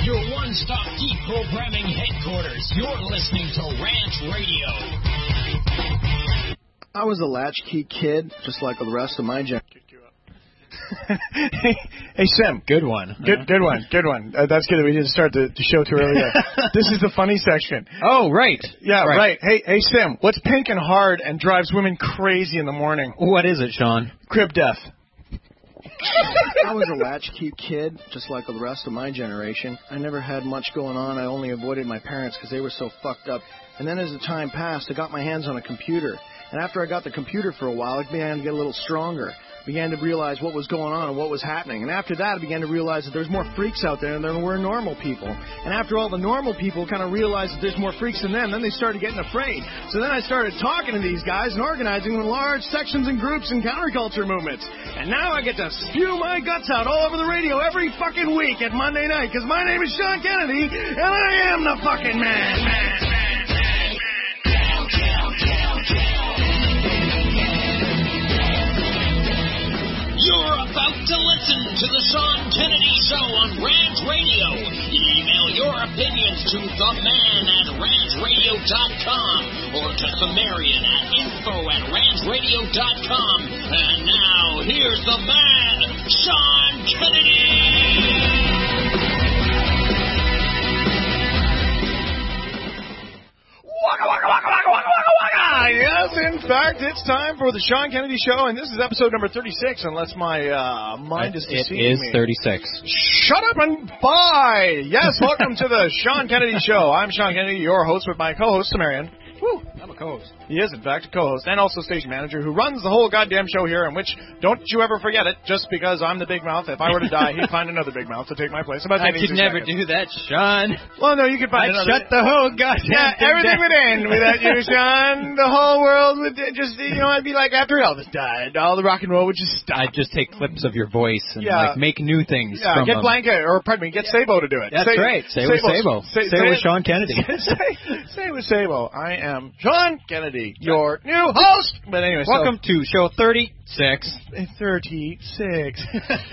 your one-stop geek programming headquarters. You're listening to Ranch Radio. I was a latchkey kid, just like the rest of my generation. Hey, Sim. Good one. Good one. That's good that we didn't start the show too early. This is the funny section. Oh, right. Yeah, right. Hey, Sim, what's pink and hard and drives women crazy in the morning? What is it, Sean? Crib death. I was a latchkey kid, just like the rest of my generation. I never had much going on. I only avoided my parents because they were so fucked up. And then as the time passed, I got my hands on a computer. And after I got the computer for a while, it began to get a little stronger. Began to realize what was going on and what was happening. And after that, I began to realize that there's more freaks out there than there were normal people. And after all the normal people kind of realized that there's more freaks than them, then they started getting afraid. So then I started talking to these guys and organizing with large sections and groups and counterculture movements. And now I get to spew my guts out all over the radio every fucking week at Monday night, because my name is Sean Kennedy, and I am the fucking man. You're about to listen to the Sean Kennedy Show on Ranch Radio. Email your opinions to theman@ranchradio.com or to themarian@info@ranchradio.com. And now, here's the man, Sean Kennedy. Waka, waka, waka, waka, waka, waka, waka. Yes, in fact, it's time for the Sean Kennedy Show, and this is episode number 36, unless my mind is deceiving me. It is 36. Shut up and bye! Yes, welcome to the Sean Kennedy Show. I'm Sean Kennedy, your host, with my co-host, Marion. Woo, I'm a co-host. He is, in fact, a co-host and also station manager who runs the whole goddamn show here, in which, don't you ever forget it, just because I'm the big mouth, if I were to die, he'd find another big mouth to take my place. I could never do that, Sean. Well, no, you could find another. Shut the whole goddamn thing everything down. would end without you, Sean. The whole world would just, I'd be like after Elvis died, all the rock and roll would just stop. I'd just take clips of your voice and make new things from get them. Blanca, or pardon me, get Sabo to do it. That's right. Say with Sabo. Say with Sean Kennedy. Say with Sabo. I am Sean Kennedy, your new host. But anyway, welcome to show 36. 36.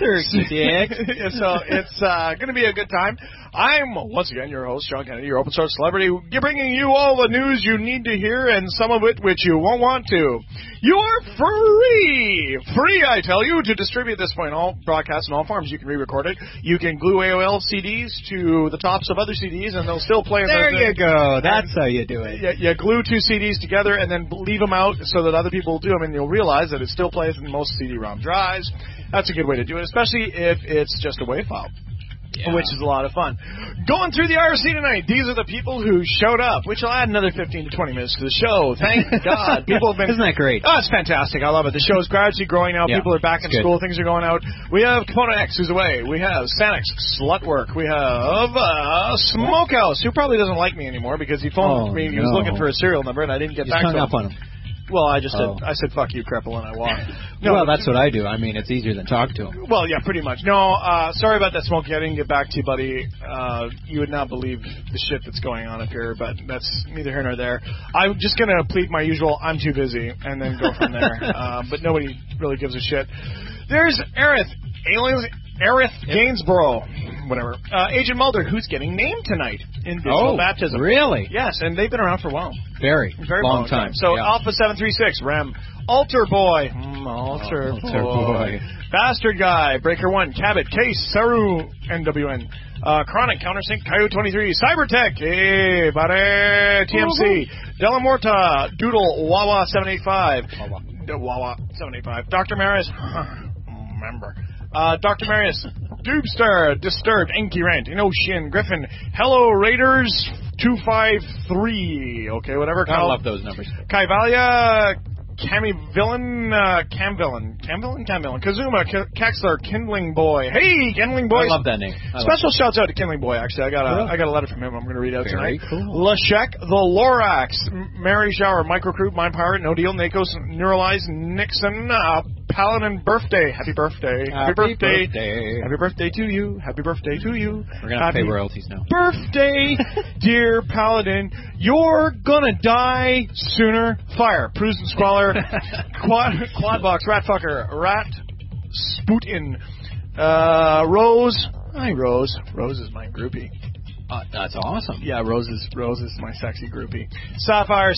36. So it's going to be a good time. I'm, once again, your host, Sean Kennedy, your open source celebrity, bringing you all the news you need to hear and some of it which you won't want to. You're free! Free, I tell you, to distribute this point. All broadcasts in all forms. You can re-record it. You can glue AOL CDs to the tops of other CDs, and they'll still play in there you go. That's how you do it. You glue two CDs together and then leave them out so that other people will do them, and you'll realize that it still plays in most CD-ROM drives. That's a good way to do it, especially if it's just a WAV file. Yeah. Which is a lot of fun. Going through the RC tonight, these are the people who showed up, which will add another 15 to 20 minutes to the show. Thank God. People have been... Isn't that great? Oh, it's fantastic. I love it. The show's gradually growing now. Yeah, people are back in school. Things are going out. We have Kimono X, who's away. We have Sanix, Slutwork. We have Smokehouse, who probably doesn't like me anymore because he phoned me. He was looking for a serial number, and I didn't get back to him. Hung up on him. Well, I just said, fuck you, cripple, and I walked. No, well, that's what I do. I mean, it's easier than talk to him. Well, yeah, pretty much. No, sorry about that, Smokey. I didn't get back to you, buddy. You would not believe the shit that's going on up here, but that's neither here nor there. I'm just going to plead my usual, I'm too busy, and then go from there. But nobody really gives a shit. There's Aerith Gainsborough, whatever. Agent Mulder, who's getting named tonight in Digital Baptism. Really? Yes, and they've been around for a while. Very long time. So Alpha 736, Rem, Alter Boy, Alter Boy, Bastard Guy, Breaker 1, Cabot, Case, Saru, NWN, Chronic, Countersync, Coyote 23, Cybertech, hey, buddy, TMC, Delamorta, Doodle, Wawa 785, Wawa 785, Dr. Marius, remember. Dr. Marius, Doobstar, Disturbed, Inky Rant, Inocean, Griffin, Hello Raiders, 253, okay, whatever. I love those numbers. Kaivalia, Cam-Villain, Kazuma, Kexler, Kindling Boy. Hey, Kindling Boy. I love that name. Special shouts out to Kindling Boy, actually. I got a letter from him I'm going to read out tonight. Cool. Lashek, The Lorax, Mary Shower, Microcrude, Mind Pirate, No Deal, Nakos, Neuralize, Nixon, Paladin Birthday. Happy birthday. Happy birthday. Happy birthday to you. Happy birthday to you. We're going to pay royalties now. Birthday, dear Paladin. You're going to die sooner. Fire. Pruse and Squalor. Quad Box. Rat Fucker. Rat Spootin. Rose. Hi, Rose. Rose is my groupie. That's awesome. Yeah, Rose is my sexy groupie. Sapphire,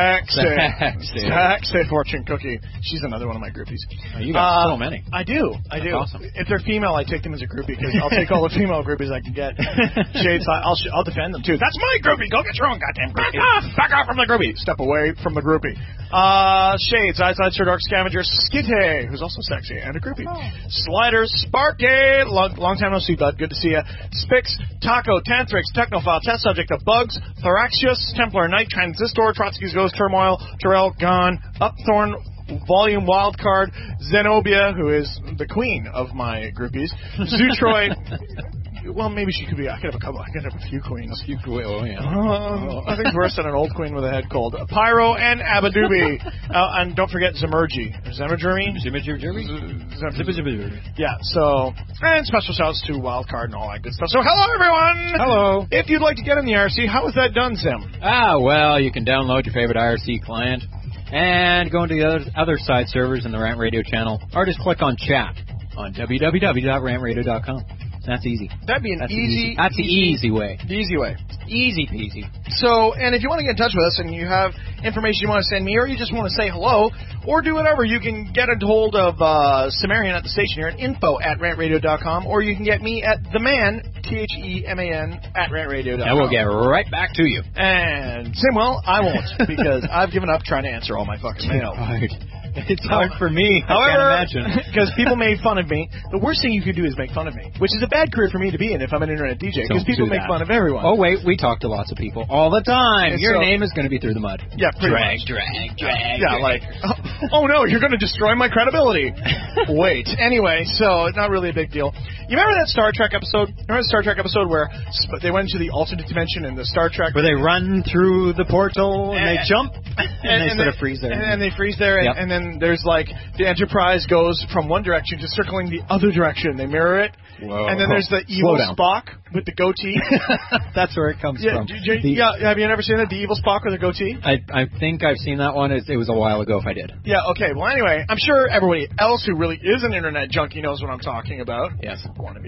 sexy fortune cookie. She's another one of my groupies. Oh, you got so many. I do. That's awesome. If they're female, I take them as a groupie because I'll take all the female groupies I can get. Shades, I'll defend them too. That's my groupie. Go get your own goddamn groupie. Back off from the groupie. Step away from the groupie. Shades, Eyesight, Sir Dark Scavenger, Skitty, who's also sexy and a groupie. Sliders, Sparky, long time no see, bud. Good to see ya. Spix, Taco, Tanthrix, Technophile, Test Subject of Bugs, Thoraxius, Templar Knight, Transistor, Trotsky's Ghost, Turmoil, Terrell, Gone, Upthorn, Volume Wildcard, Zenobia, who is the queen of my groupies, Zootroid. Well, maybe she could be. I could have a couple. I could have a few queens. I think it's worse than an old queen with a head cold. Pyro and Abadubi. And don't forget Zemergy. Zemergy? Yeah, so. And special shouts to Wildcard and all that good stuff. So, hello, everyone! Hello. If you'd like to get in the IRC, how is that done, Sim? Well, you can download your favorite IRC client and go into the other side servers in the Rant Radio channel, or just click on chat on www.rantradio.com. That's easy. That'd be That's the easy way. The easy way. Easy peasy. So, and if you want to get in touch with us and you have information you want to send me, or you just want to say hello, or do whatever, you can get a hold of Sumerian at the station here at info@rantradio.com, or you can get me at theman, THEMAN, @rantradio.com. And we'll get right back to you. And, Simwell, I won't, because I've given up trying to answer all my fucking mail. It's hard for me. However, I can't imagine. Because people made fun of me. The worst thing you could do is make fun of me, which is a bad career for me to be in if I'm an internet DJ, because people make fun of everyone. Oh, wait, we talk to lots of people all the time. And your name is going to be through the mud. Yeah, drag. Yeah, like, oh no, you're going to destroy my credibility. Wait. Anyway, so not really a big deal. You remember that Star Trek episode? Remember the Star Trek episode where they went to the alternate dimension in the Star Trek? Where they run through the portal and they jump and they sort of freeze there. And they freeze there, and then there's like the Enterprise goes from one direction to circling the other direction. They mirror it. Whoa. And then there's the evil Spock with the goatee. That's where it comes from. Have you never seen it? The evil Spock with a goatee? I think I've seen that one. It was a while ago if I did. Yeah, okay. Well, anyway, I'm sure everybody else who really is an internet junkie knows what I'm talking about. Yes. Wannabe.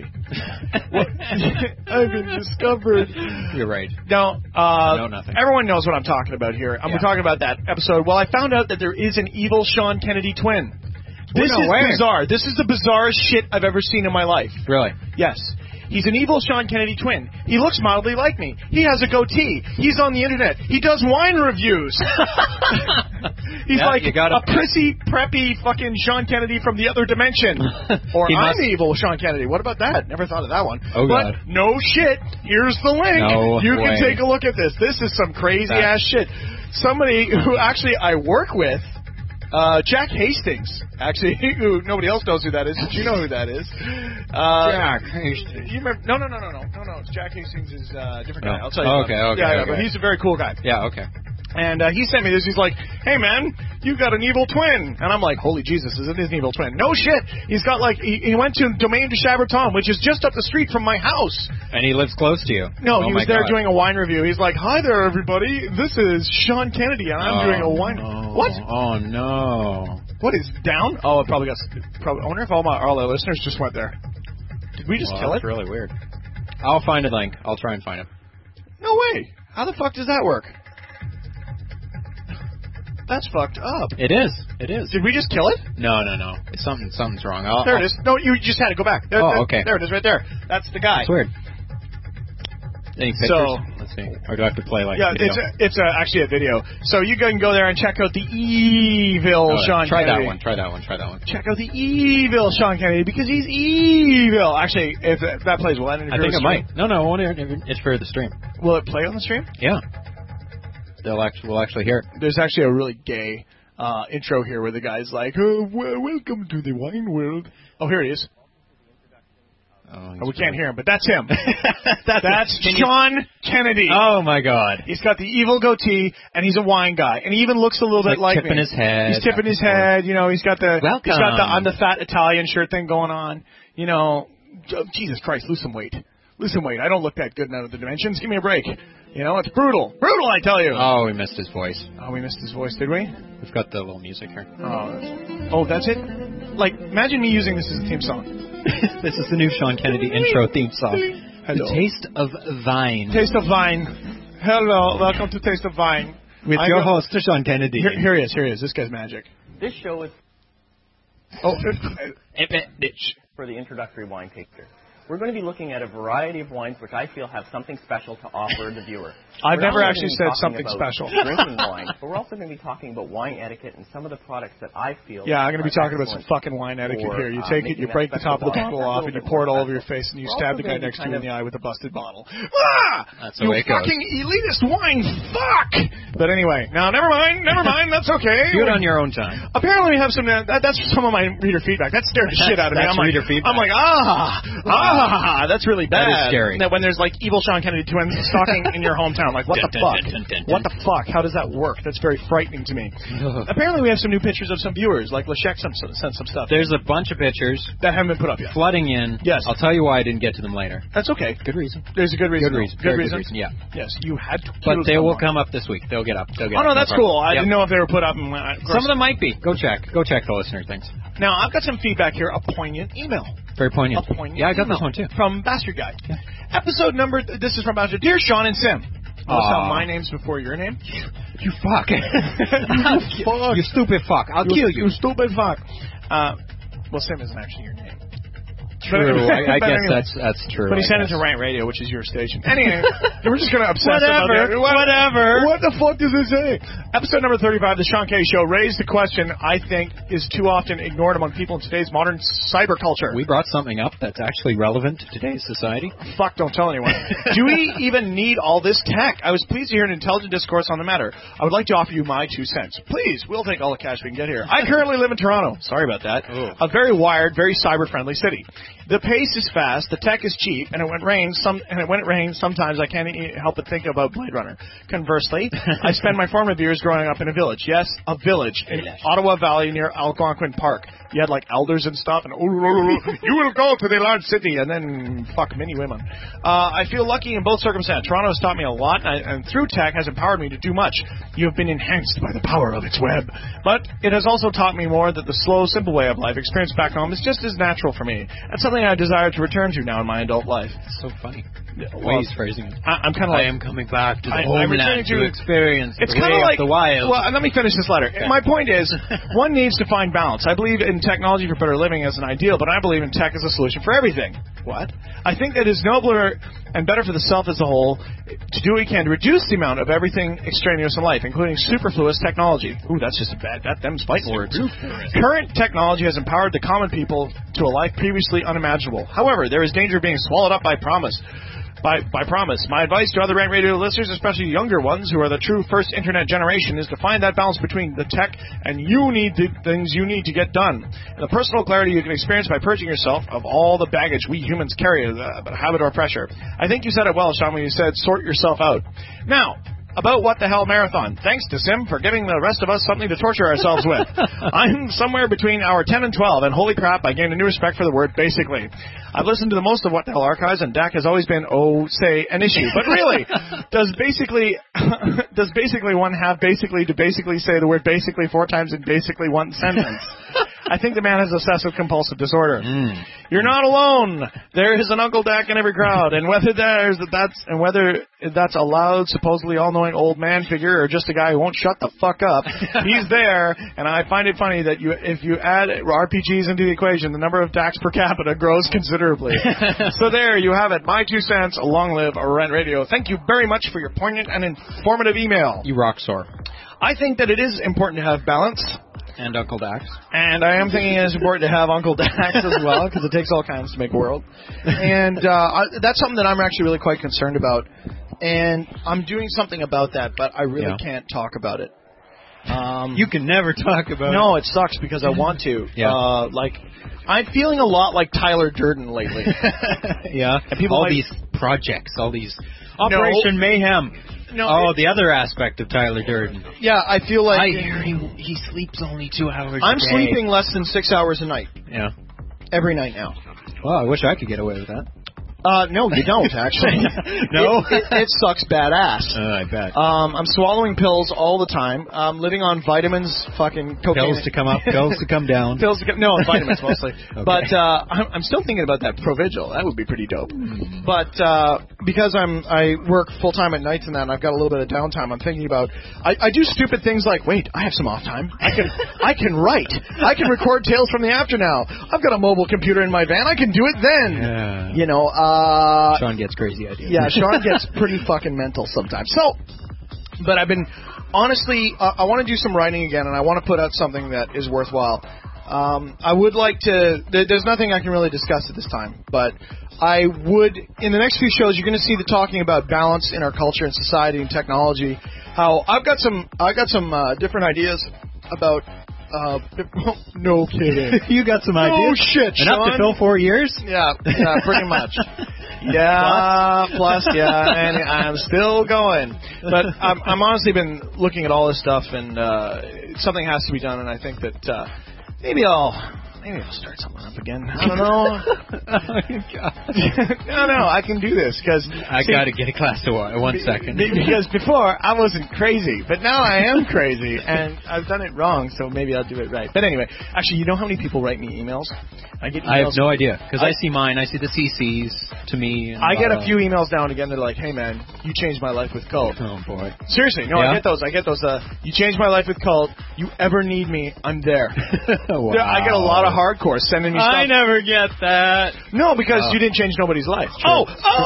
I've been discovered. You're right. No, nothing. Everyone knows what I'm talking about here. We're talking about that episode. Well, I found out that there is an evil Sean Kennedy twin. This is bizarre. This is the bizarrest shit I've ever seen in my life. Really? Yes. He's an evil Sean Kennedy twin. He looks mildly like me. He has a goatee. He's on the internet. He does wine reviews. He's like a prissy, preppy fucking Sean Kennedy from the other dimension. Or I'm the evil Sean Kennedy. What about that? Never thought of that one. Oh, God. But no shit. Here's the link. You can take a look at this. This is some crazy-ass shit. Somebody who actually I work with, Jack Hastings, actually, who nobody else knows who that is, but you know who that is. Jack Hastings. You remember? No. Jack Hastings is a different guy. I'll tell you. Okay. Yeah, but he's a very cool guy. Yeah, okay. And he sent me this. He's like, "Hey man, you got an evil twin." And I'm like, "Holy Jesus, is it an evil twin?" No shit. He's got like he went to Domaine de Chaberton, which is just up the street from my house. And he lives close to you. No, he was there doing a wine review. He's like, "Hi there, everybody. This is Sean Kennedy, and I'm doing a wine." No. What? Oh no. What is down? Oh, it probably got. I wonder if all our listeners just went there. Did we just kill it? That's really weird. I'll find a link. I'll try and find it. No way. How the fuck does that work? That's fucked up. It is. Did we just kill it? No. Something's wrong. There it is. No, you just had to go back. Okay. There it is right there. That's the guy. That's weird. Any pictures? So, let's see. Or do I have to play like video? It's actually a video. So you can go there and check out the evil Sean Kennedy. Try that one. Check out the evil Sean Kennedy because he's evil. Actually, if that plays, will that interfere? I think it might. No, it won't interfere with the stream. Will it play on the stream? Yeah. We'll actually hear it. There's actually a really gay intro here where the guy's like, "Oh, welcome to the wine world." Oh, here he is. We can't hear him, but that's him. That's Sean Kennedy. Oh, my God. He's got the evil goatee, and he's a wine guy. And he even looks a little bit like tipping me. His head. He's tipping his head. You know, he's got the I'm the fat Italian shirt thing going on. You know, Jesus Christ, lose some weight. I don't look that good in Out of the Dimensions. Give me a break. You know, it's brutal. Brutal, I tell you. Oh, we missed his voice. Oh, we missed his voice, did we? We've got the little music here. Oh, that's it? Like, imagine me using this as a theme song. This is the new Sean Kennedy intro theme song. Hello. The Taste of Vine. Taste of Vine. Hello, welcome to Taste of Vine. With your host, Sean Kennedy. Here he is. This guy's magic. This show is for the introductory wine taster. We're going to be looking at a variety of wines which I feel have something special to offer the viewer. I've never actually said something special. Drinking wine, but we're also going to be talking about wine etiquette and some of the products that I feel. Yeah, I'm going to be talking about some fucking wine etiquette here. You take it, you break the top of the bottle off, and you pour it all over your face, and you stab the guy next to you in the eye with a busted bottle. That's the way it goes. You fucking elitist wine fuck! But anyway, now never mind, that's okay. Do it on your own time. Apparently we have some, that's some of my reader feedback. That scared the shit out of me. That's reader feedback. I'm like, that's really bad. That is scary. When there's like evil Sean Kennedy twins stalking in your hometown, like what the fuck? What the fuck? How does that work? That's very frightening to me. Apparently we have some new pictures of some viewers, like Lashek sent some stuff. There's a bunch of pictures that haven't been put up yet. Flooding in. Yes. I'll tell you why I didn't get to them later. That's okay. Good reason. There's a good reason. Good reason, yeah. Yes, you had to. But they will come up this week. They'll get up. Oh, no, that's cool. I didn't know if they were put up. Some of them might be. Go check the listener things. Now, I've got some feedback here. A poignant email. Very poignant. Yeah, I got this one too. From Bastard Guy. Yeah. Episode number, this is from Bastard. Dear Sean and Sim. Notice how my name's before your name. You fuck. You stupid fuck. I'll kill you. You stupid fuck. Well, Sim isn't actually your name. True. I guess that's true. But he sent it to Rant Radio, which is your station. Anyway, we're just going to obsess about that. Whatever. What the fuck does it say? Episode number 35, The Sean K Show, raised the question I think is too often ignored among people in today's modern cyber culture. We brought something up that's actually relevant to today's society. Fuck, don't tell anyone. Do we even need all this tech? I was pleased to hear an intelligent discourse on the matter. I would like to offer you my 2 cents. Please, we'll take all the cash we can get here. I currently live in Toronto. Sorry about that. Ooh. A very wired, very cyber-friendly city. The pace is fast, the tech is cheap, and when it rains, sometimes I can't help but think about Blade Runner. Conversely, I spent my formative years growing up in a village. Yes, a village in Ottawa Valley near Algonquin Park. You had like elders and stuff, and you will go to the large city, and then fuck many women. I feel lucky in both circumstances. Toronto has taught me a lot, and through tech has empowered me to do much. You have been enhanced by the power of its web. But it has also taught me more that the slow, simple way of life experienced back home is just as natural for me. That's something I desire to return to now in my adult life. It's so funny. The way he's phrasing it. I'm kind of like, I am coming back to the homeland to experience it's the way like of the wild. Well, let me finish this letter. Okay. My point is, one needs to find balance. I believe in technology for better living as an ideal, but I believe in tech as a solution for everything. What? I think that it's nobler and better for the self as a whole to do what we can to reduce the amount of everything extraneous in life, including superfluous technology. Ooh, that's just a bad, them's fighting words. Current technology has empowered the common people to a life previously unimaginable. However, there is danger of being swallowed up by promise. By promise. My advice to other Rant Radio listeners, especially younger ones who are the true first internet generation, is to find that balance between the tech and you need the things you need to get done. And the personal clarity you can experience by purging yourself of all the baggage we humans carry, habit or pressure. I think you said it well, Sean, when you said sort yourself out. Now, about What the Hell Marathon. Thanks to Sim for giving the rest of us something to torture ourselves with. I'm somewhere between hour 10 and 12, and holy crap, I gained a new respect for the word basically. I've listened to the most of What the Hell archives, and DAC has always been, say, an issue. But really, does basically one have basically to basically say the word basically 4 times in basically one sentence? I think the man has obsessive-compulsive disorder. You're not alone. There is an Uncle Dak in every crowd, and whether that's a loud, supposedly all-knowing old man figure or just a guy who won't shut the fuck up, he's there. And I find it funny that if you add RPGs into the equation, the number of Daks per capita grows considerably. So there you have it. My 2 cents. Long live Rant Radio. Thank you very much for your poignant and informative email. You rock sore. I think that it is important to have balance. And Uncle Dax. And I am thinking it's important to have Uncle Dax as well, because it takes all kinds to make a world. And that's something that I'm actually really quite concerned about. And I'm doing something about that, but I really can't talk about it. You can never talk about it. No, it sucks because I want to. Yeah. I'm feeling a lot like Tyler Durden lately. Yeah. And people all these projects, all these Operation Mayhem. No, the other aspect of Tyler Durden. Yeah, I feel like... I hear he sleeps only 2 hours a day. I'm sleeping less than 6 hours a night. Yeah. Every night now. Well, I wish I could get away with that. No, you don't, actually. No? It sucks badass. I bet. I'm swallowing pills all the time. I'm living on vitamins, fucking cocaine. Pills to come up, pills to come down. Pills to come, no, vitamins mostly. Okay. But I'm still thinking about that Provigil. That would be pretty dope. But because I work full time at nights and that, and I've got a little bit of downtime, I'm thinking about I do stupid things like, wait, I have some off time. I can write. I can record Tales from the After now. I've got a mobile computer in my van. I can do it then. Yeah. You know. Sean gets crazy ideas. Yeah, Sean gets pretty fucking mental sometimes. So, but I've been, honestly, I want to do some writing again, and I want to put out something that is worthwhile. I would like to, there's nothing I can really discuss at this time, but I would, in the next few shows, you're going to see the talking about balance in our culture and society and technology, how I've got some different ideas about, no kidding. You got some ideas? Oh shit, Sean. Enough to fill 4 years? Yeah, pretty much. Plus, and I'm still going. But I'm honestly been looking at all this stuff, and something has to be done, and I think that maybe I'll start something up again. I don't know. No, I can do this because I got to get a glass of water. 1 second. Because before I wasn't crazy, but now I am crazy, and I've done it wrong. So maybe I'll do it right. But anyway, actually, you know how many people write me emails? I get emails. I have no idea because I see mine. I see the CCs to me. And I get a few emails now and again. They're like, "Hey man, you changed my life with Cult." Oh boy. Seriously, no, Yeah? I get those. You changed my life with Cult. You ever need me, I'm there. Wow. I get a lot of hardcore sending me stuff. I never get that. No, because you didn't change nobody's life. True.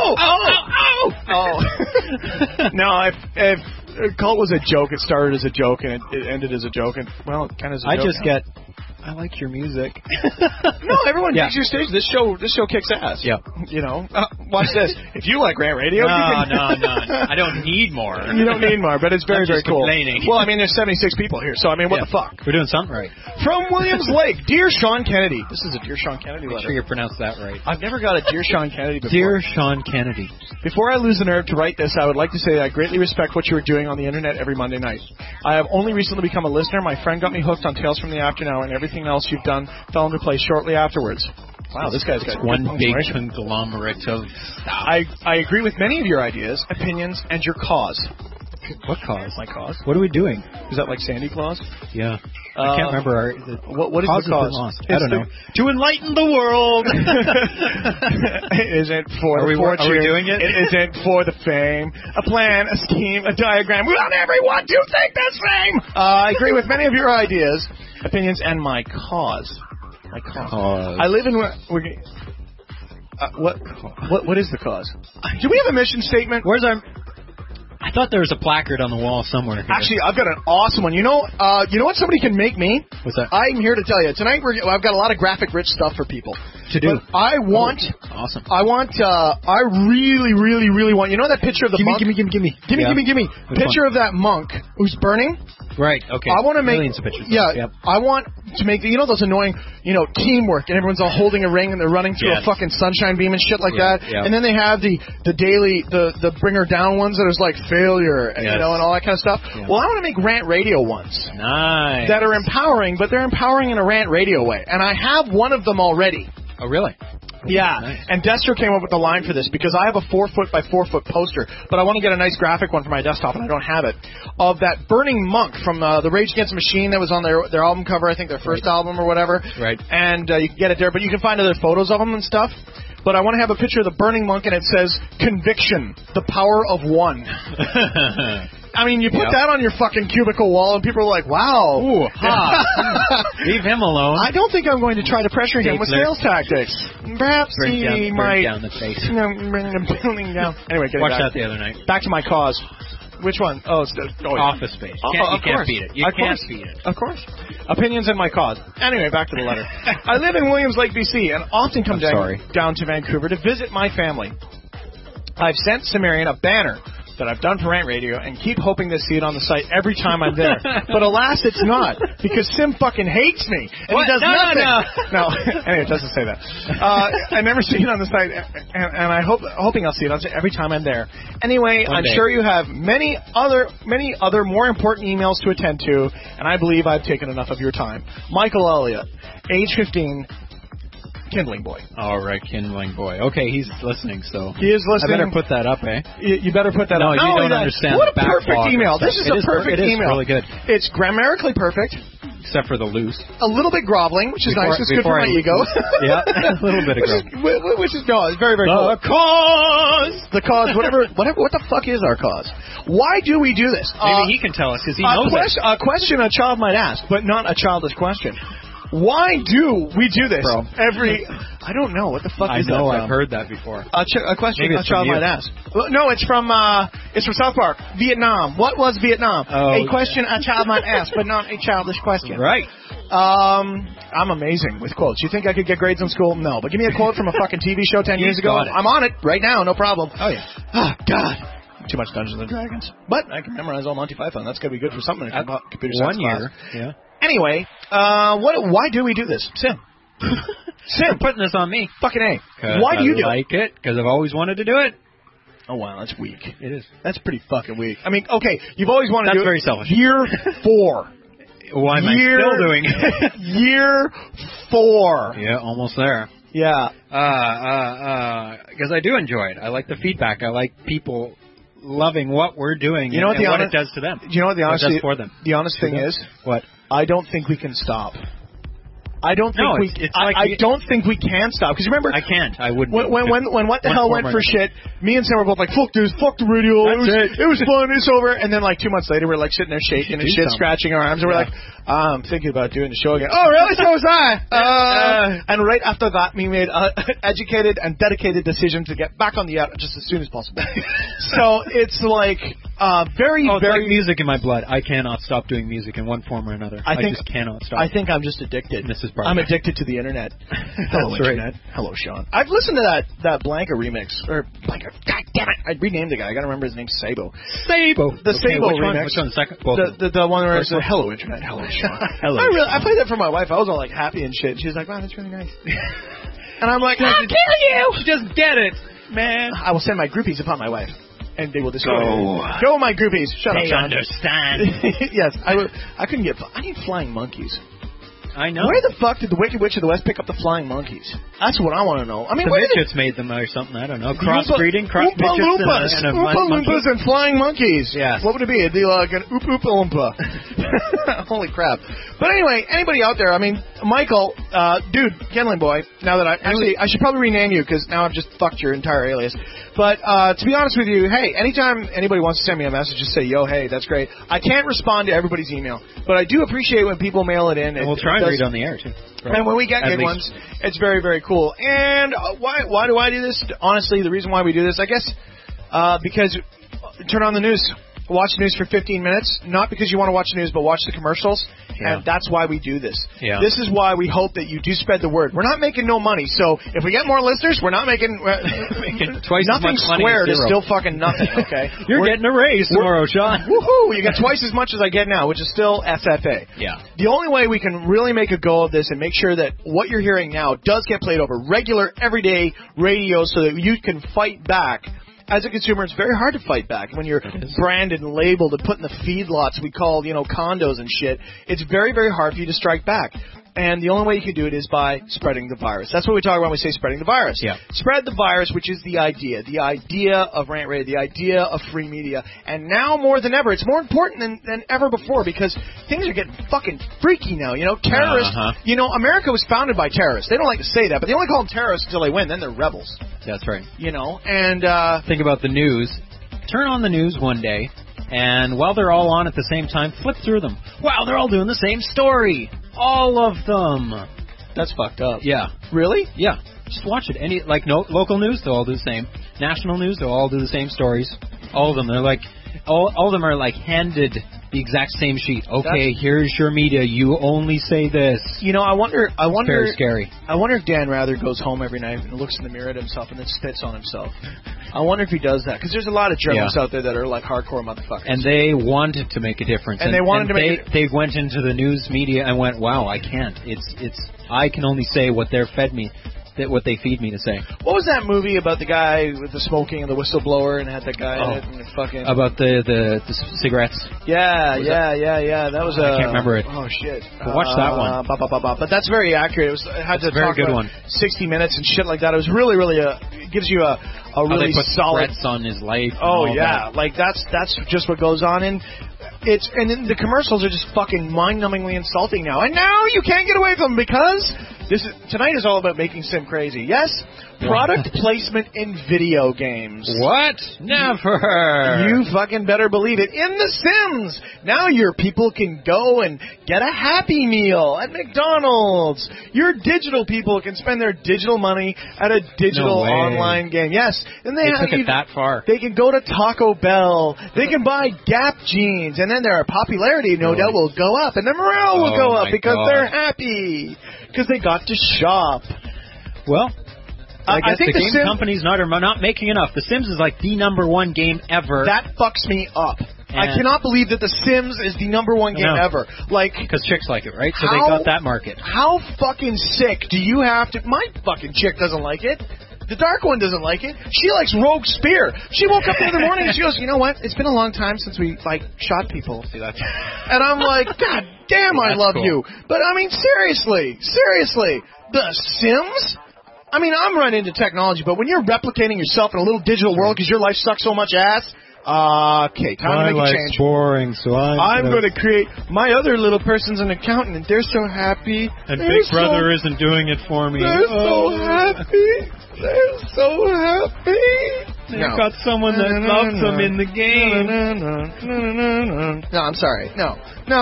No, if Cult was a joke, it started as a joke and it ended as a joke, and well, it kind of is a joke. I just get, I like your music. No, everyone digs your stage. This show kicks ass. Yeah. You know, watch this. If you like Rant Radio, No, you can... no. I don't need more. You don't need more, but it's very, I'm very just cool. complaining. Well, I mean, there's 76 people here, so I mean, what the fuck? We're doing something right. From Williams Lake, Dear Sean Kennedy. This is a Dear Sean Kennedy Make letter. sure you pronounce that right. I've never got a Dear Sean Kennedy before. Dear Sean Kennedy. Before I lose the nerve to write this, I would like to say that I greatly respect what you are doing on the internet every Monday night. I have only recently become a listener. My friend got me hooked on Tales from the After Now, and everything else you've done fell into place shortly afterwards. Wow, this guy's got one good big punctuation. conglomerate of stuff. I agree with many of your ideas, opinions, and your cause. What cause? My cause? What are we doing? Is that like Sandy Claus? Yeah. I can't remember. What is the cause? Lost. I don't know. To enlighten the world. It isn't for the fortune. Are we doing it? It isn't for the fame. A plan, a scheme, a diagram. We want everyone to think the same. I agree with many of your ideas, opinions, and my cause. My cause. I live in... What is the cause? Do we have a mission statement? Where's our... I thought there was a placard on the wall somewhere here. Actually, I've got an awesome one. You know what somebody can make me? What's that? I'm here to tell you. Tonight I've got a lot of graphic rich stuff for people to do. But I want awesome. I really, really, really want. You know that picture of the monk? Gimme. Gimme. Picture of that monk who's burning. Right. Okay. I want to make millions of pictures. Yeah. Yep. I want to make those annoying, teamwork, and everyone's all holding a ring and they're running through a fucking sunshine beam and shit like that. Yeah. And then they have the daily the bringer down ones that is like failure, and all that kind of stuff. Yeah. Well, I want to make rant radio ones. Nice. That are empowering, but they're empowering in a rant radio way, and I have one of them already. Oh, really? Yeah, nice. And Destro came up with the line for this because I have a 4-foot by 4-foot poster, but I want to get a nice graphic one for my desktop, and I don't have it, of that burning monk from the Rage Against the Machine that was on their album cover, I think their first album or whatever. Right. And you can get it there, but you can find other photos of them and stuff. But I want to have a picture of the burning monk, and it says, "Conviction, the power of one." I mean, you put that on your fucking cubicle wall, and people are like, wow. Ooh, leave him alone. I don't think I'm going to try to pressure him with sales tactics. Perhaps he might. Bring down the face. Bring the building down. Anyway, watch that the other night. Back to my cause. Which one? Oh, it's Office Space. You can't beat it. You can't beat it. Of course. Opinions and my cause. Anyway, back to the letter. I live in Williams Lake, BC, and often come down to Vancouver to visit my family. I've sent Sumerian a banner that I've done for Rant Radio and keep hoping to see it on the site every time I'm there. But alas, it's not, because Sim fucking hates me, and he does nothing. No. Anyway, it doesn't say that. I never see it on the site, and I'm hoping I'll see it on the site every time I'm there. Anyway, I'm sure you have many other more important emails to attend to, and I believe I've taken enough of your time. Michael Elliott, age 15, Kindling Boy. All right, Kindling Boy. Okay, he's listening, so he is listening. I better put that up, eh? You better put that up. No, you don't understand. What a the perfect email! This is a perfect email. It is really good. It's grammatically perfect. Except for the loose. A little bit groveling, which is nice. It's good for my ego. Yeah, a little bit of groveling. Which is, no, it's very, very cool. The cause, whatever, what the fuck is our cause? Why do we do this? Maybe he can tell us, because he knows it. A question a child might ask, but not a childish question. Why do we do this? Bro. I don't know. What the fuck is that from? I've heard that before. A question a child might ask. No, it's from South Park. Vietnam. What was Vietnam? A question a child might ask, but not a childish question. Right. I'm amazing with quotes. You think I could get grades in school? No. But give me a quote from a fucking TV show 10 years ago. I'm on it right now. No problem. Oh, yeah. Oh, God. Too much Dungeons and Dragons. But I can memorize all Monty Python. That's going to be good for something in computer science 1 year. class. Yeah. Anyway, why do we do this? Sim. You're putting this on me. Fucking A. Why do you do it? Because I've always wanted to do it. Oh, wow, that's weak. It is. That's pretty fucking weak. I mean, okay, you've always wanted to do it. That's very selfish. Year 4. Why am I still doing it? Year 4. Yeah, almost there. Yeah. Because I do enjoy it. I like the feedback. I like people loving what we're doing and what it does to them. You know what the honest does for them. The honest thing is? What? I don't think we can stop. I don't think I don't think we can stop. Because remember, I can't. I wouldn't. When What the Hell went for shit, me and Sam were both like, fuck this, fuck the radio. It was fun, it's over. And then like 2 months later, we're like sitting there shaking and shit, scratching our arms. And we're like, I'm thinking about doing the show again. Oh, really? So was I. And right after that, we made an educated and dedicated decision to get back on the air just as soon as possible. So it's like very it's like music in my blood. I cannot stop doing music in one form or another. I just cannot stop. I think I'm just addicted. I'm addicted to the internet. Hello, Internet. Right. Hello, Sean. I've listened to that Blanca remix. Or Blanca. God damn it. I renamed the guy. I got to remember his name. Sabo. The Sabo remix. Which one? The second? The one where it's Hello, Internet. Hello, Sean. Hello. I played that for my wife. I was all like happy and shit. She was like, wow, that's really nice. And I'm like, I'll kill you. Just get it, man. I will send my groupies upon my wife. And they will destroy it. Go, my groupies. Shut up, Sean. They understand. Yes. I couldn't get... I need flying monkeys. I know. Where the fuck did the Wicked Witch of the West pick up the flying monkeys? That's what I want to know. I mean, the midgets made them or something. I don't know. Crossbreeding, midgets and Oompa Loompas and flying monkeys. Yes. What would it be? It'd be like an Oompa Loompa. Holy crap. But anyway, anybody out there, I mean, Michael, dude, Kindling Boy, now that I should probably rename you because now I've just fucked your entire alias. But to be honest with you, hey, anytime anybody wants to send me a message, just say, yo, hey, that's great. I can't respond to everybody's email, but I do appreciate when people mail it in. And we'll try and read on the air, too. Right. And when we get good ones, it's very, very cool. And why do I do this? Honestly, the reason why we do this, I guess, because turn on the news. Watch the news for 15 minutes, not because you want to watch the news, but watch the commercials, and that's why we do this. Yeah. This is why we hope that you do spread the word. We're not making no money, so if we get more listeners, we're not making twice nothing as much squared money is still fucking nothing, okay? You're getting a raise tomorrow, Sean. Woohoo! You get twice as much as I get now, which is still SFA. Yeah. The only way we can really make a go of this and make sure that what you're hearing now does get played over regular, everyday radio so that you can fight back. As a consumer, it's very hard to fight back when you're branded and labeled and put in the feedlots we call, condos and shit. It's very, very hard for you to strike back. And the only way you can do it is by spreading the virus. That's what we talk about when we say spreading the virus. Yeah. Spread the virus, which is the idea of Rant Radio, the idea of free media. And now more than ever, it's more important than ever before because things are getting fucking freaky now. Terrorists, America was founded by terrorists. They don't like to say that, but they only call them terrorists until they win. Then they're rebels. That's right. And think about the news. Turn on the news one day, and while they're all on at the same time, flip through them. Wow, they're all doing the same story. All of them. That's fucked up. Yeah. Really? Yeah. Just watch it. Local news, they'll all do the same. National news, they'll all do the same stories. All of them. They're like, all of them are like handed the exact same sheet. Okay, here's your media. You only say this. I wonder. It's very scary. I wonder if Dan Rather goes home every night and looks in the mirror at himself and then spits on himself. I wonder if he does that because there's a lot of journalists out there that are like hardcore motherfuckers. And they wanted to make a difference. And they wanted to make. They went into the news media and went, "Wow, I can't. I can only say what they're fed me." what they feed me to say. What was that movie about the guy with the smoking and the whistleblower and had that guy in it and fucking about the cigarettes. Yeah. That was I can't remember it. Oh shit! But watch that one. But that's very accurate. It had to very talk good about one. 60 minutes and shit like that. It was really it gives you a really they put solid threats on his life. Oh and all yeah, that. like that's just what goes on, and then the commercials are just fucking mind-numbingly insulting now. And now you can't get away from them because tonight is all about making Sim crazy. Yes, product placement in video games. What? Never. You fucking better believe it. In The Sims, now your people can go and get a Happy Meal at McDonald's. Your digital people can spend their digital money at a digital online game. Yes, and they took it that far. They can go to Taco Bell. They can buy Gap jeans, and then their popularity, no doubt, will go up, and their morale will go up because they're happy because they got to shop. Well, I guess think the game companies are not making enough. The Sims is like the #1 game ever. That fucks me up. I cannot believe that The Sims is the #1 game ever. Like, because chicks like it, right? So they got that market. How fucking sick do you have to? My fucking chick doesn't like it. The dark one doesn't like it. She likes Rogue Spear. She woke up the other morning and she goes, you know what? It's been a long time since we, shot people. See that? And I'm like, God damn, I love you. But, I mean, seriously. The Sims? I mean, I'm right into technology, but when you're replicating yourself in a little digital world because your life sucks so much ass, okay, time to make a change. Boring, so I'm going to create my other little person's an accountant, and they're so happy. And Big Brother isn't doing it for me. They're so happy. They're so happy. They've got someone that loves them in the game. No, I'm sorry. No.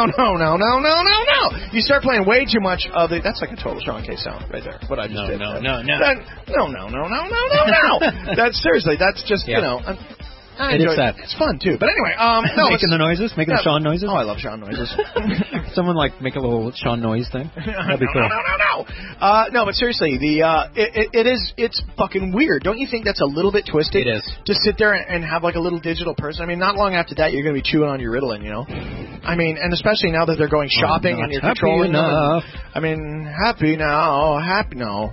You start playing way too much of the... That's like a total Sean K sound right there. What I just did. No. No. That's seriously, that's just, you know... It's fun, too. But anyway, making the noises? Making the Sean noises? Oh, I love Sean noises. Someone, make a little Sean noise thing? That'd be cool. No, but seriously, it's fucking weird. Don't you think that's a little bit twisted? It is. To sit there and have, a little digital person. I mean, not long after that, you're going to be chewing on your Ritalin, you know? I mean, and especially now that they're going shopping and you're controlling them. I mean, happy now. No,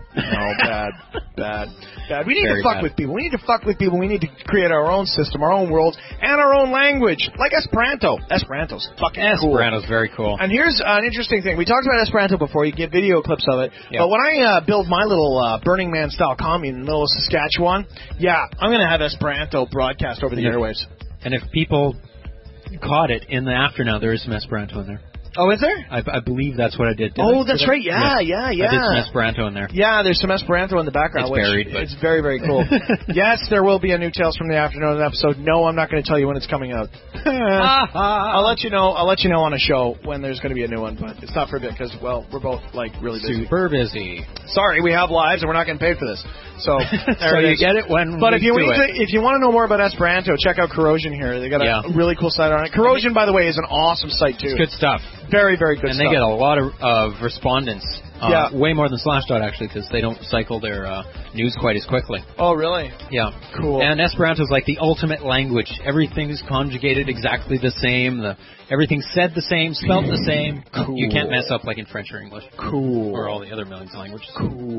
bad. We need to fuck with people. We need to fuck with people. We need to create our own system, our own world, and our own language, like Esperanto. Esperanto's fucking cool. Esperanto's very cool. And here's an interesting thing. We talked about Esperanto before. You get video clips of it. Yep. But when I build my little Burning Man-style commune in the middle of Saskatchewan, I'm going to have Esperanto broadcast over the airwaves. And if people caught it in the after now, there is some Esperanto in there. Oh, is there? I believe that's what I did. That's right. Yeah. I did some Esperanto in there. Yeah, there's some Esperanto in the background. It's buried, but it's very, very cool. Yes, there will be a new Tales from the Afternoon episode. No, I'm not going to tell you when it's coming out. I'll let you know on a show when there's going to be a new one, but it's not for a bit because, we're both, really busy. Super busy. Sorry, we have lives and we're not getting paid for this. So, so you get it when But if you want to know more about Esperanto, check out Corrosion here. They got a really cool site on it. Corrosion, by the way, is an awesome site, too. It's good stuff. Very, very good stuff. And they get a lot of respondents. Way more than Slashdot, actually, because they don't cycle their news quite as quickly. Oh, really? Yeah. Cool. And Esperanto is like the ultimate language. Everything is conjugated exactly the same. Everything's said the same, spelt the same. Cool. You can't mess up like in French or English. Cool. Or all the other millions of languages.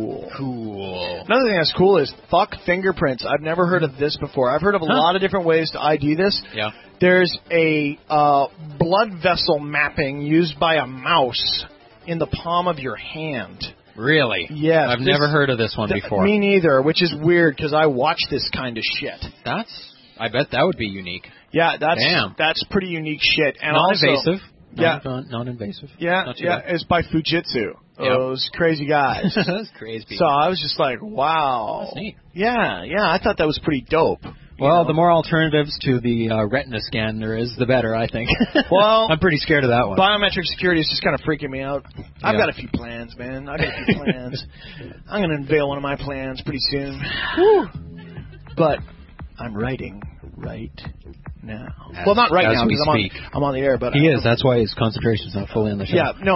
Cool. Another thing that's cool is fuck fingerprints. I've never heard of this before. I've heard of a lot of different ways to ID this. Yeah. There's a blood vessel mapping used by a mouse in the palm of your hand. Really? Yes. I've never heard of this one before. Me neither, which is weird because I watch this kind of shit. I bet that would be unique. Yeah, that's pretty unique shit. And non-invasive. Also, non-invasive. Yeah, it's by Fujitsu. Those crazy guys. Those crazy people. So I was just like, wow. That's neat. Yeah, I thought that was pretty dope. Well, the more alternatives to the retina scan there is, the better, I think. Well, I'm pretty scared of that one. Biometric security is just kind of freaking me out. I've got a few plans, man. I'm going to unveil one of my plans pretty soon. Woo. But I'm writing right now. Well, not right now because I'm on the air. But he is. That's why his concentration's not fully on the show.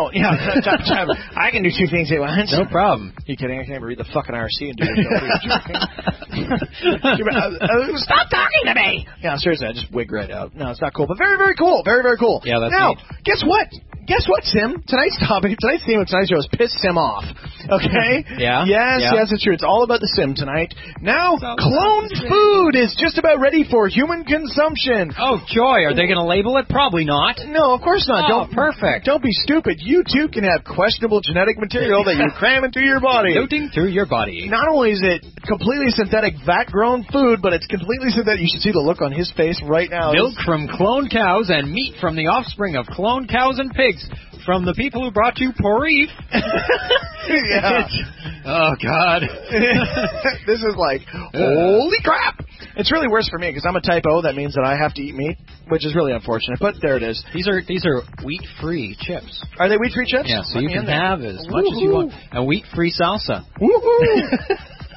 I can do two things at once. No problem. You kidding? I can't even read the fucking IRC and do it. Stop talking to me! Yeah, seriously, I just wig right out. No, it's not cool, but very, very cool. Very, very cool. Yeah, that's now, neat. guess what? guess what, Sim? Tonight's theme of tonight's show is Piss Sim Off. Okay? Yeah? Yes, it's true. It's all about the Sim tonight. Now, cloned food is just about ready for human consumption. Oh, joy. Are they going to label it? Probably not. No, of course not. Oh, perfect. Don't be stupid. You, too, can have questionable genetic material that you cram into your body. Floating through your body. Not only is it completely synthetic, vat-grown food, but it's completely synthetic. You should see the look on his face right now. Milk from cloned cows and meat from the offspring of cloned cows and pigs from the people who brought you Porif. Yeah. Oh, God. This is like, holy crap. It's really worse for me because I'm a type O. That means that I have to eat meat, which is really unfortunate. But there it is. These are wheat-free chips. Are they wheat-free chips? Yeah, so you can have as much as you want. And wheat-free salsa. Woohoo!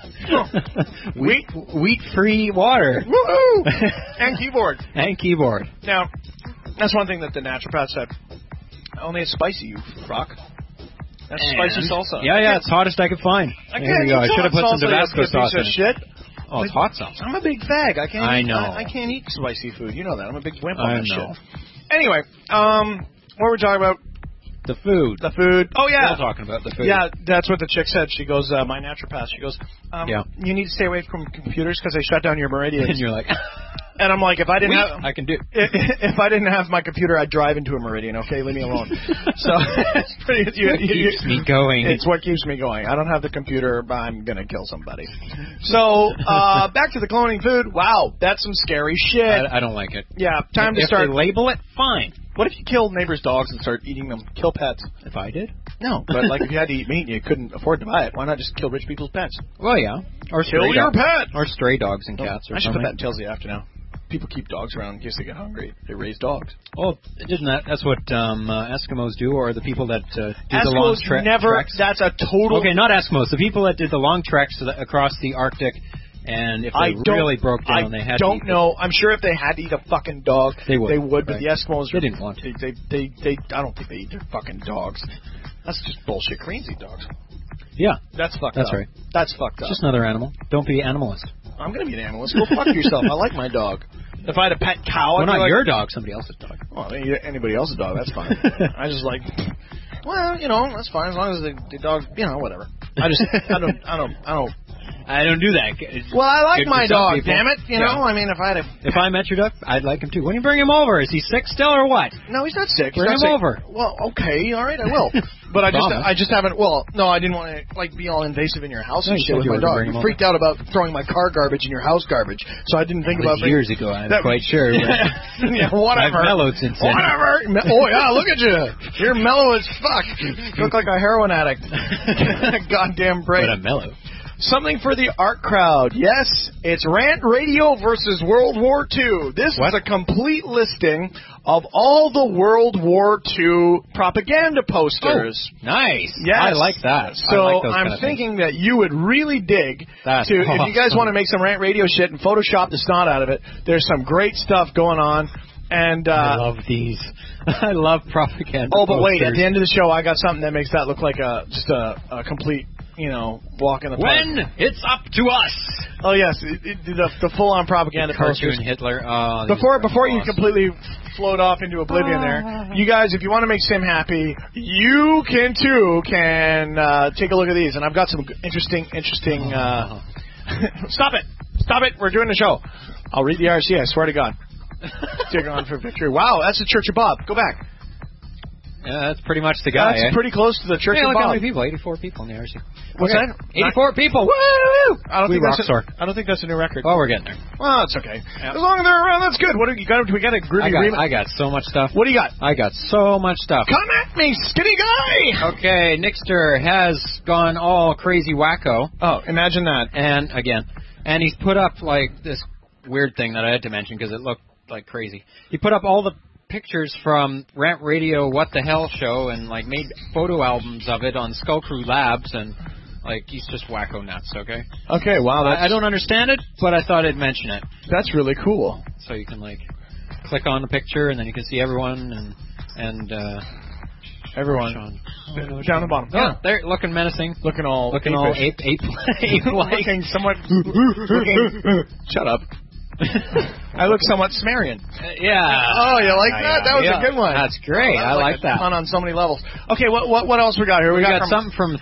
Wheat-free water. Woohoo! And keyboard. And keyboard. Now, that's one thing that the naturopath said. Only it's spicy, you rock. That's spicy salsa. Yeah, it's hottest I could find. Here we go. I should have put some Tabasco sauce in it. Shit. Oh, it's hot sauce. I'm a big fag. I can't eat spicy food. You know that. I'm a big wimp on that shit. Anyway, what were we talking about? The food. Oh, yeah. Still talking about the food. Yeah, that's what the chick said. She goes, my naturopath, she goes, you need to stay away from computers because they shut down your meridians. And you're like... And I'm like, if I didn't have... I can do... If I didn't have my computer, I'd drive into a meridian, okay? Leave me alone. So, it's pretty... It keeps me going. It's what keeps me going. I don't have the computer, but I'm going to kill somebody. So, back to the cloning food. Wow, that's some scary shit. I don't like it. Yeah, time to start... If they label it, fine. What if you killed neighbors' dogs and start eating them? Kill pets. If I did? No, but like if you had to eat meat and you couldn't afford to buy it, why not just kill rich people's pets? Well, yeah. Or kill your pet! Or stray dogs and cats or I should something. put that in Tales of the After now. People keep dogs around in case they get hungry. They raise dogs. Oh, that's what Eskimos do, or the people that do Eskimos the long treks? That's a total... Okay, not Eskimos. The people that did the long treks across the Arctic, and if they really broke down, they had to eat know. I'm sure if they had to eat a fucking dog, they would. Right. But the Eskimos... They didn't want to. I don't think they eat their fucking dogs. That's just bullshit. Koreans eat dogs. Yeah. That's fucked up. That's right. That's fucked up. It's just another animal. Don't be animalist. I'm going to be an animalist. Go fuck yourself. I like my dog. If I had a pet cow... Well, not your dog, somebody else's dog. Well, anybody else's dog, that's fine. I just like... Well, that's fine as long as the dog... whatever. I don't do that. Well, I like my dog, damn it. I mean, if I met your dog, I'd like him too. When you bring him over, is he sick still or what? No, he's not sick. Bring him over. Well, okay, all right, I will. But I just haven't. Well, no, I didn't want to be all invasive in your house and shit with my dog. You freaked out about throwing my car garbage in your house garbage, so I didn't think about years ago. I'm quite sure. Yeah, whatever. I've mellowed since then. Whatever. Oh yeah, look at you. You're mellow as fuck. You look like a heroin addict. Goddamn break. But I'm mellow. Something for the art crowd. Yes, it's Rant Radio versus World War II. This is a complete listing of all the World War II propaganda posters. Oh, nice. Yes. I like that. So I'm thinking that you would really dig if you guys want to make some Rant Radio shit and Photoshop the snot out of it. There's some great stuff going on. And I love these. I love propaganda. Oh, but posters. wait! At the end of the show, I got something that makes that look like just a complete, walk in the park. When it's up to us. Oh yes, the full-on propaganda posters. Cartoon Hitler. Before you completely float off into oblivion, there, you guys, if you want to make Sim happy, you can take a look at these, and I've got some interesting. Stop it! We're doing the show. I'll read the RC. I swear to God. Dig on for victory. Wow, that's the Church of Bob. Go back. Yeah, that's pretty much the guy. That's pretty close to the Church of look Bob. How many people? 84 people in the RC. What's that? 84 people. Woo! I don't think that's a new record. Oh, we're getting there. Well, it's okay. Yep. As long as they're around, that's good. What do you got? We got a groovy remix. I got so much stuff. What do you got? I got so much stuff. Come at me, skinny guy. Okay, Nixter has gone all crazy wacko. Oh, imagine that. And he's put up like this weird thing that I had to mention because it looked like crazy. He put up all the pictures from Rant Radio What the Hell show and like made photo albums of it on Skull Crew Labs, and like he's just wacko nuts. Okay, wow, I don't understand it, but I thought I'd mention it. That's really cool. So you can like click on the picture and then you can see everyone and everyone down the bottom. Oh, they're looking menacing, looking all ape-like, looking somewhat. Shut up. I look somewhat Sumerian. Yeah. Oh, you like that? That was a good one. That's great. I like that. Fun on so many levels. Okay, what else we got here? We got something from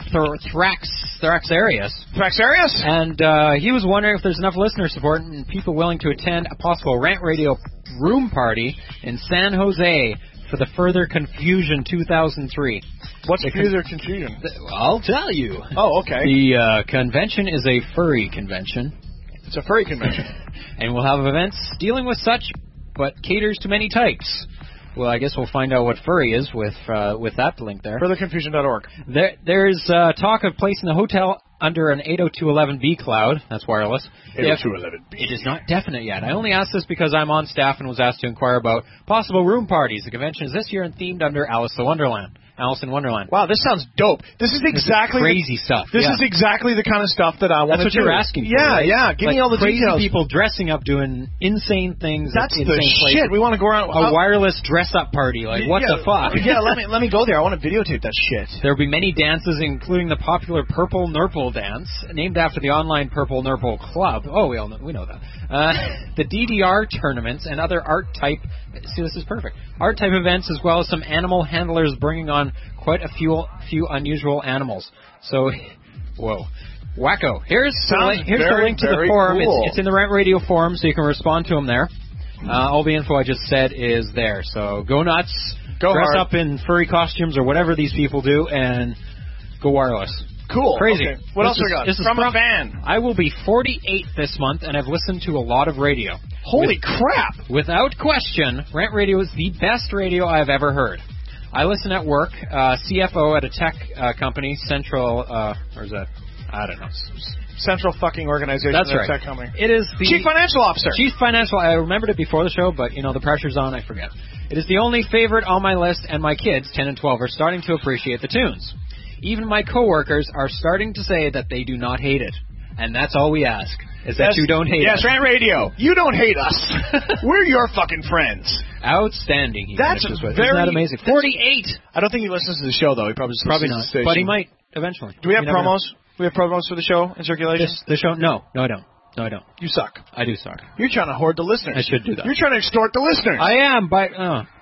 Thraxarius. Thraxarius? And he was wondering if there's enough listener support and people willing to attend a possible Rant Radio room party in San Jose for the Further Confusion 2003. What's Further Confusion? I'll tell you. Oh, okay. The convention is a furry convention. It's a furry convention. And we'll have events dealing with such, but caters to many types. Well, I guess we'll find out what furry is with that link there. Furtherconfusion.org. There's talk of placing the hotel under an 802.11b cloud. That's wireless. 802.11b. It is not definite yet. I only asked this because I'm on staff and was asked to inquire about possible room parties. The convention is this year and themed under Alice in Wonderland. Wow, this sounds dope. This is exactly crazy stuff. This is exactly the kind of stuff that I want to do. That's what you're asking for. Yeah, right? yeah. Give me all the crazy details. People dressing up doing insane things. That's insane the places. shit. We want to go around a wireless dress-up party. Like what the fuck? Yeah, let me go there. I want to videotape that shit. There will be many dances, including the popular Purple Nurple dance, named after the online Purple Nurple Club. Oh, we know that. The DDR tournaments and other art type. See, this is perfect. Art type events, as well as some animal handlers bringing on quite a few unusual animals. So, whoa. Wacko. Here's the link to the forum. Cool. It's in the Rant Radio forum, so you can respond to them there. All the info I just said is there. So go nuts. Dress up in furry costumes or whatever these people do, and go wireless. Cool. Crazy. Okay. What else we got? This is from a fan. I will be 48 this month, and I've listened to a lot of radio. Holy crap! Without question, Rant Radio is the best radio I've ever heard. I listen at work, CFO at a tech company, Central, or is that? I don't know. Central fucking organization. That's right. Tech company. It is the Chief Financial Officer. Chief Financial. I remembered it before the show, but the pressure's on. I forget. It is the only favorite on my list, and my kids, 10 and 12, are starting to appreciate the tunes. Even my coworkers are starting to say that they do not hate it, and that's all we ask. Is that you don't hate us. Yes, Rant Radio. You don't hate us. We're your fucking friends. Outstanding. That's Isn't that amazing? 48. I don't think he listens to the show, though. He probably not. But he might eventually. Do we have promos? Do we have promos for the show in circulation? The show? No, I don't. You suck. I do suck. You're trying to hoard the listeners. I should do that. You're trying to extort the listeners. I am, but...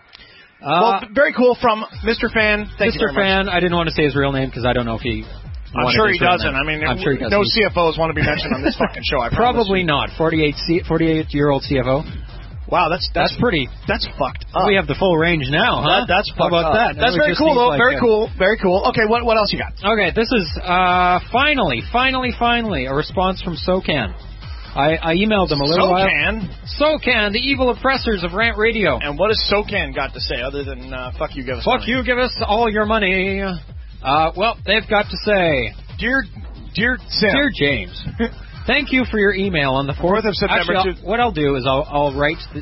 well, very cool from Mr. Fan. Thank you very Mr. Fan, I didn't want to say his real name because I don't know if he... I'm sure he doesn't. I mean, I'm sure he doesn't. No CFOs want to be mentioned on this fucking show. I Probably not. 48-year-old CFO. Wow, that's pretty. That's fucked up. We have the full range now, huh? That's fucked How about up. that? That's very cool, though. Very cool. Okay, what else you got? Okay, this is finally a response from SOCAN. I emailed them a little while. SOCAN, the evil oppressors of Rant Radio. And what has SOCAN got to say other than fuck you, give us money? Fuck you, give us all your money. Well, they've got to say, Dear James, thank you for your email on the 4th of September. Actually, what I'll do is I'll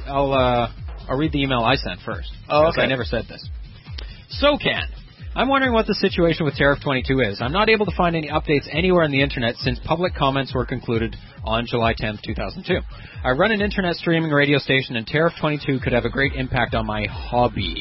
read the email I sent first. Oh, okay. I never said this. SOCAN, I'm wondering what the situation with Tariff 22 is. I'm not able to find any updates anywhere on the internet since public comments were concluded on July 10th, 2002. I run an internet streaming radio station, and Tariff 22 could have a great impact on my hobby.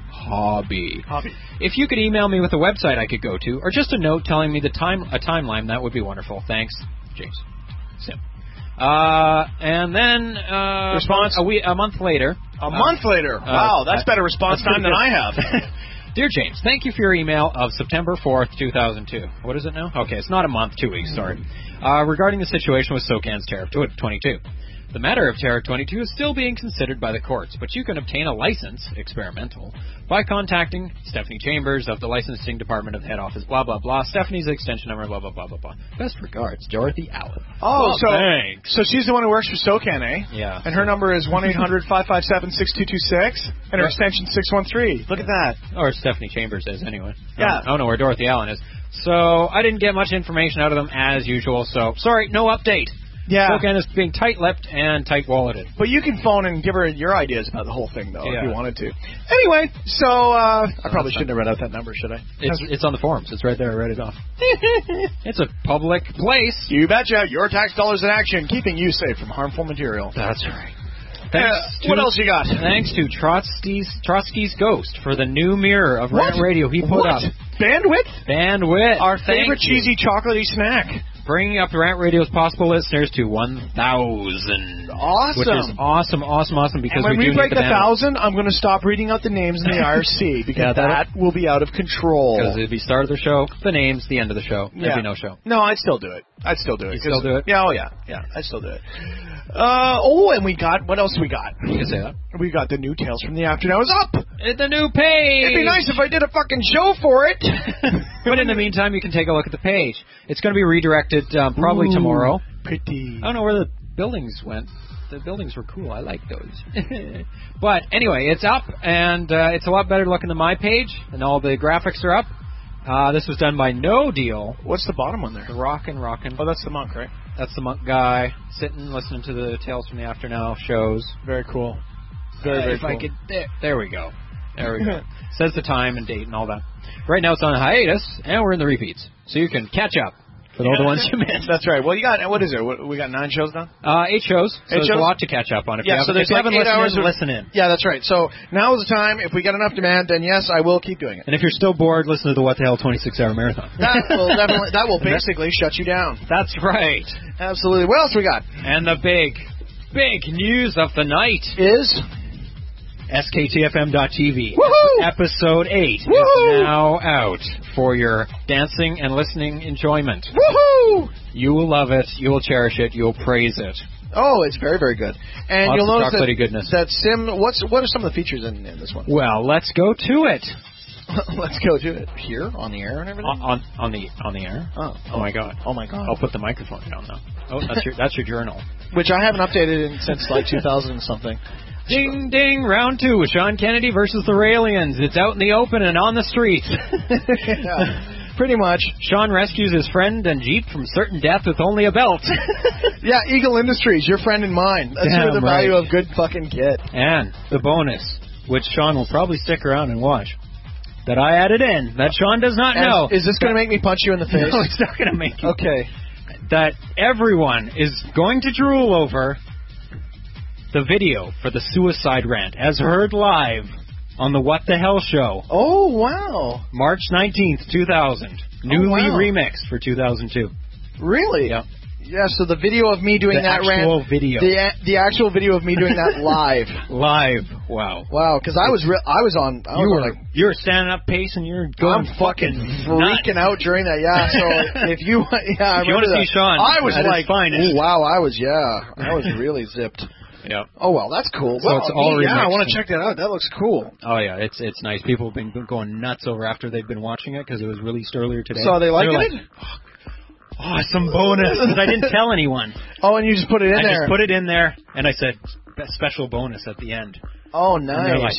If you could email me with a website I could go to, or just a note telling me a timeline, that would be wonderful. Thanks, James. Sim. And then response a month later. A month later. Wow, that's better response time than I have. Dear James, thank you for your email of September 4th, 2002. What is it now? Okay, it's not a month, 2 weeks, sorry. Regarding the situation with SOCAN's Tariff 22. The matter of Tariff 22 is still being considered by the courts, but you can obtain a license, experimental, by contacting Stephanie Chambers of the Licensing Department of the Head Office, blah, blah, blah. Stephanie's extension number, blah, blah, blah, blah, blah. Best regards, Dorothy Allen. Oh, well, thanks. So she's the one who works for SOCAN, eh? Yeah. And her number is 1-800-557-6226, and her extension 613. Look at that. Or Stephanie Chambers is, anyway. Yeah. I don't know where Dorothy Allen is. So I didn't get much information out of them as usual, so sorry, no update. Yeah. SOCAN is being tight-lipped and tight-walleted. But you can phone and give her your ideas about the whole thing, though, if you wanted to. Anyway, so I probably shouldn't have read out that number, should I? It's on the forums. It's right there. I read it off. It's a public place. You betcha. Your tax dollars in action, keeping you safe from harmful material. That's right. What else you got? Thanks to Trotsky's Ghost for the new mirror of Rant Radio he put up. Bandwidth? Our favorite cheesy chocolatey snack. bringing up the Rant Radio's possible listeners to 1,000. Awesome. Which is awesome because and when we we do break need the 1,000, I'm going to stop reading out the names in the IRC because that will be out of control. Because it'd be start of the show, the names, the end of the show. There'd be no show. No, I'd still do it. You'd still do it? Yeah, I'd still do it. And we got, what else we got? You can say that. We got the new Tales from the Afternow is up. The new page. It'd be nice if I did a fucking show for it. But in the meantime, you can take a look at the page. It's going to be redirected probably tomorrow. Pretty. I don't know where the buildings went. The buildings were cool. I like those. But anyway, it's up, and it's a lot better looking than my page, and all the graphics are up. This was done by No Deal. What's the bottom one there? The Rockin'. Oh, that's the monk, right? That's the monk guy sitting, listening to the Tales from the Afternow shows. Very cool. Very cool. I could, there we go. There we go. Says the time and date and all that. Right now it's on hiatus, and we're in the repeats, so you can catch up for all the ones you missed. That's right. Well, you got, what is it? We got 9 shows now? 8 shows. So there's a lot to catch up on. If you there's haven't 8 listened hours in, listen in. Yeah, that's right. So now is the time. If we get enough demand, then yes, I will keep doing it. And if you're still bored, listen to the What the Hell 26-hour marathon. That will basically shut you down. That's right. Absolutely. What else we got? And the big news of the night is SKTFM.TV. Woohoo! Episode 8 Woohoo! is now out for your dancing and listening enjoyment. Woohoo! You will love it. You will cherish it. You'll praise it. Oh, it's very, very good. And Lots you'll of notice chocolatey goodness. that Sim. What are some of the features in this one? Well, let's go to it. Let's go to it here on the air and everything. On the air. Oh my god. Oh my god. I'll put the microphone down though. Oh, that's your journal. Which I haven't updated since like 2000 and something. Ding, ding, round 2 with Sean Kennedy versus the Raelians. It's out in the open and on the streets. Yeah, pretty much. Sean rescues his friend and Jeep from certain death with only a belt. Yeah, Eagle Industries, your friend and mine. That's the value of good fucking kit. And the bonus, which Sean will probably stick around and watch, that I added in, that Sean does not know. Is this going to make me punch you in the face? No, it's not going to make you. Okay. That everyone is going to drool over the video for the suicide rant, as heard live on the What the Hell show. Oh, wow. March 19th, 2000. Newly remixed for 2002. Really? Yeah. Yeah, so the video of me doing that rant. The actual video. The actual video of me doing that live. Live. Wow. Wow, because I was you were standing up pacing, you're going I'm fucking freaking out during that. Yeah, so if you I if you want to see Sean, I was like, finest. Oh, wow, I was really zipped. Yeah. Oh well, that's cool. So it's all remixed. I want to check that out. That looks cool. Oh yeah, it's nice. People have been going nuts over after they've been watching it because it was released earlier today. So they like it? Oh, some bonus. Because I didn't tell anyone. Oh, and you just put it in there. I just put it in there, and I said, special bonus at the end. Oh, nice. And they're like,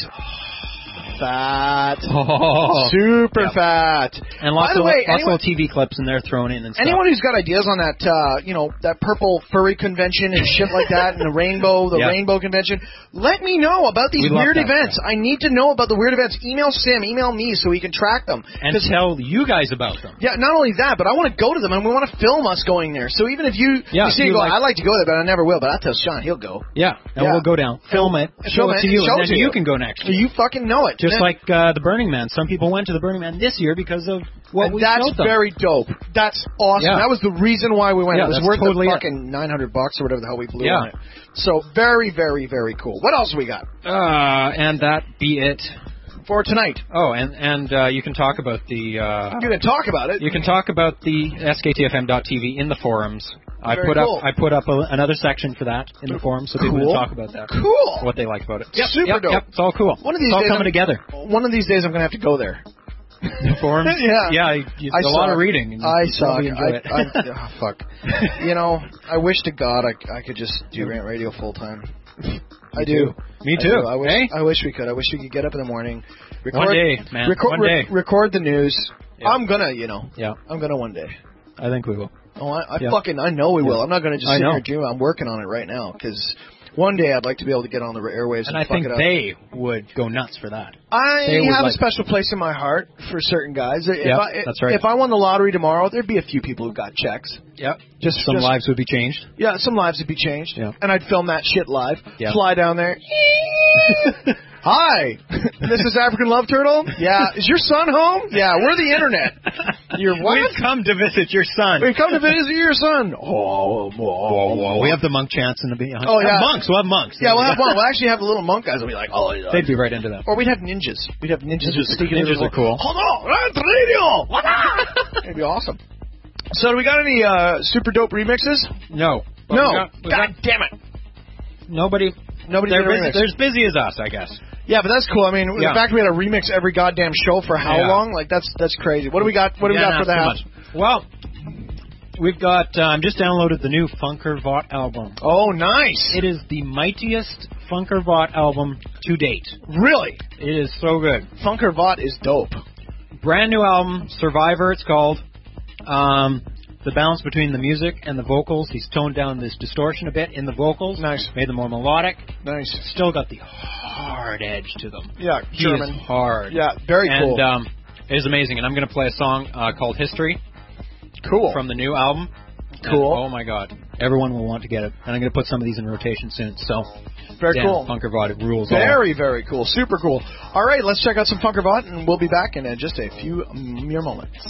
fat. Oh. Super fat. And lots of little TV clips in there thrown in and stuff. Anyone who's got ideas on that, that purple furry convention and shit like that, and the rainbow convention, let me know about these weird events. I need to know about the weird events. Email Sim, email me so we can track them. And tell you guys about them. Yeah, not only that, but I want to go to them, and we want to film us going there. So even if you see, I'd like to go there, but I never will. But I tell Sean, he'll go. Yeah, and we'll go down, film it, show it to you, and then you can go next. You fucking know it. Just like the Burning Man. Some people went to the Burning Man this year because of what we showed them. That's very dope. That's awesome. Yeah. That was the reason why we went. Yeah, it was worth totally the fucking $900 or whatever the hell we blew on it. So very, very, very cool. What else we got? And that be it for tonight. Oh, and you can talk about the. You can talk about it. You can talk about the SKTFM.TV in the forums. I put up another section for that in the forums, so people can talk about that. Cool. What they like about it. Yep, super dope. Yep, it's all cool. One of these it's all days coming together. One of these days, I'm going to have to go there. The forums? Yeah. A lot of reading. I suck. Fuck. I wish to God I could just do Rant Radio full time. I do. Me too. I wish we could. I wish we could get up in the morning. One day, man. One day. Record the news. Yeah. I'm gonna, I'm gonna one day. I think we will. Oh, I know we will. I'm not gonna just sit here and do it. I'm working on it right now because one day I'd like to be able to get on the airwaves and I think they would go nuts for that. I have a special place in my heart for certain guys. That's right. If I won the lottery tomorrow, there'd be a few people who got checks. Yep. Some lives would be changed. Yeah, some lives would be changed. Yeah. And I'd film that shit live. Yeah. Fly down there. Hi, this is African Love Turtle. Yeah, is your son home? Yeah, we're the internet. Your what? We've come to visit your son. We've come to visit your son. We have the monk chants in the behind. Oh, yeah. Monks. We'll have monks. Yeah, we'll have one. We'll actually have the little monk guys. We'll be like, oh, yeah. They'd be right into that. Or we'd have ninjas. We'd have ninjas just sneaking in. Ninjas are cool. Hold on, that's radio. It'd be awesome. So, do we got any super dope remixes? No. No. God damn it. Nobody. They're as busy as us, I guess. Yeah, but that's cool. I mean, the fact we had to remix every goddamn show for how long? Like, that's crazy. What do we got? What do we got for that? Well, we've got. Just downloaded the new Funker Vought album. Oh, nice! It is the mightiest Funker Vought album to date. Really? It is so good. Funker Vought is dope. Brand new album, Survivor. It's called. The balance between the music and the vocals. He's toned down this distortion a bit in the vocals. Nice. Made them more melodic. Nice. Still got the hard edge to them. Yeah, German. He is hard. Yeah, very cool. And it is amazing. And I'm going to play a song called History. Cool. From the new album. Cool. And, oh, my God. Everyone will want to get it. And I'm going to put some of these in rotation soon. So, very cool. Funker Vought, it rules. Very, very cool. Super cool. All right, let's check out some Funker Vought, and we'll be back in just a few mere moments.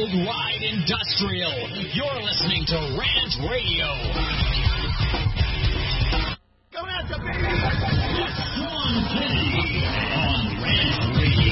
Worldwide Industrial. You're listening to Rant Radio. Come at the It's Sean Kennedy on Rant Radio.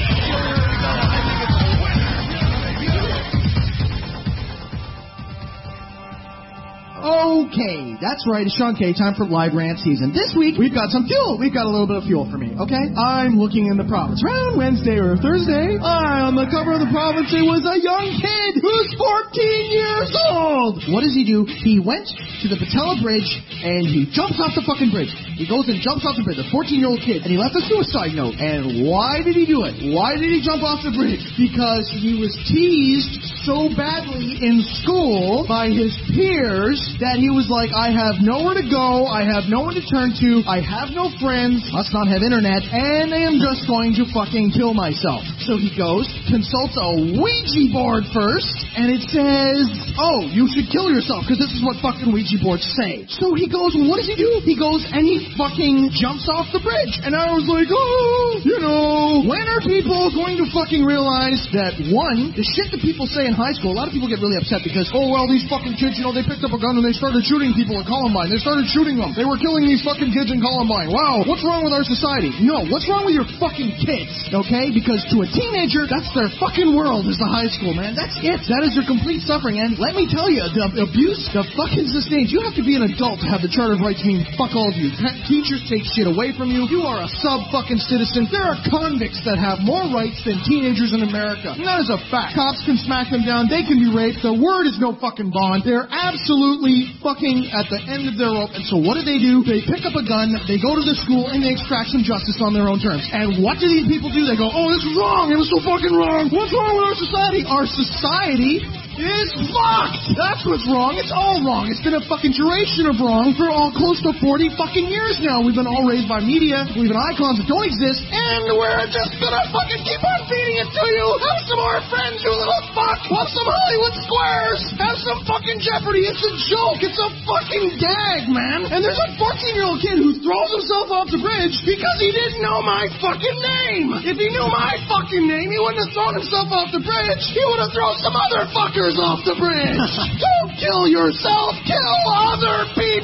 Okay, that's right. It's Sean K. Time for live rant season. This week, we've got some fuel. We've got a little bit of fuel for me, okay? I'm looking in the province. Around Wednesday or Thursday, on the cover of the province, it was a young kid who's 14 years old. What does he do? He went to the Patella Bridge, and he jumps off the fucking bridge. He goes and jumps off the bridge, a 14-year-old kid, and he left a suicide note. And why did he do it? Why did he jump off the bridge? Because he was teased so badly in school by his peers that he was like, I have nowhere to go, I have no one to turn to, I have no friends, must not have internet, and I am just going to fucking kill myself. So he goes, consults a Ouija board first, and it says, oh, you should kill yourself, because this is what fucking Ouija boards say. So he goes, well, what does he do? He goes and he fucking jumps off the bridge. And I was like, oh, you know, when are people going to fucking realize that, one, the shit that people say in high school, a lot of people get really upset because, oh, well, these fucking kids, you know, they picked up a gun and they started shooting people at Columbine. They started shooting them. They were killing these fucking kids in Columbine. Wow, what's wrong with our society? No, what's wrong with your fucking kids, okay? Because to a teenager, that's their fucking world is the high school, man. That's it. That is their complete suffering. And let me tell you, the abuse, the fucking sustains, you have to be an adult to have the Charter of Rights mean fuck all of you. Teachers take shit away from you. You are a sub-fucking citizen. There are convicts that have more rights than teenagers in America. And that is a fact. Cops can smack them down. They can be raped. The word is no fucking bond. They're absolutely fucking at the end of their rope. And so what do? They pick up a gun, they go to the school, and they extract some justice on their own terms. And what do these people do? They go, oh, this is wrong. It was so fucking wrong. What's wrong with our society? Our society is fucked. That's what's wrong. It's all wrong. It's been a fucking duration of wrong for all close to 40 fucking years now. We've been all raised by media. We've been icons that don't exist. And we're just gonna fucking keep on feeding it to you. Have some more friends, you little fuck. Watch some Hollywood Squares. Have some fucking Jeopardy. It's a joke. It's a fucking gag, man. And there's a 14-year-old kid who throws himself off the bridge because he didn't know my fucking name. If he knew my fucking name, he wouldn't have thrown himself off the bridge. He would have thrown some other fuckers off the bridge. Don't kill yourself. Kill other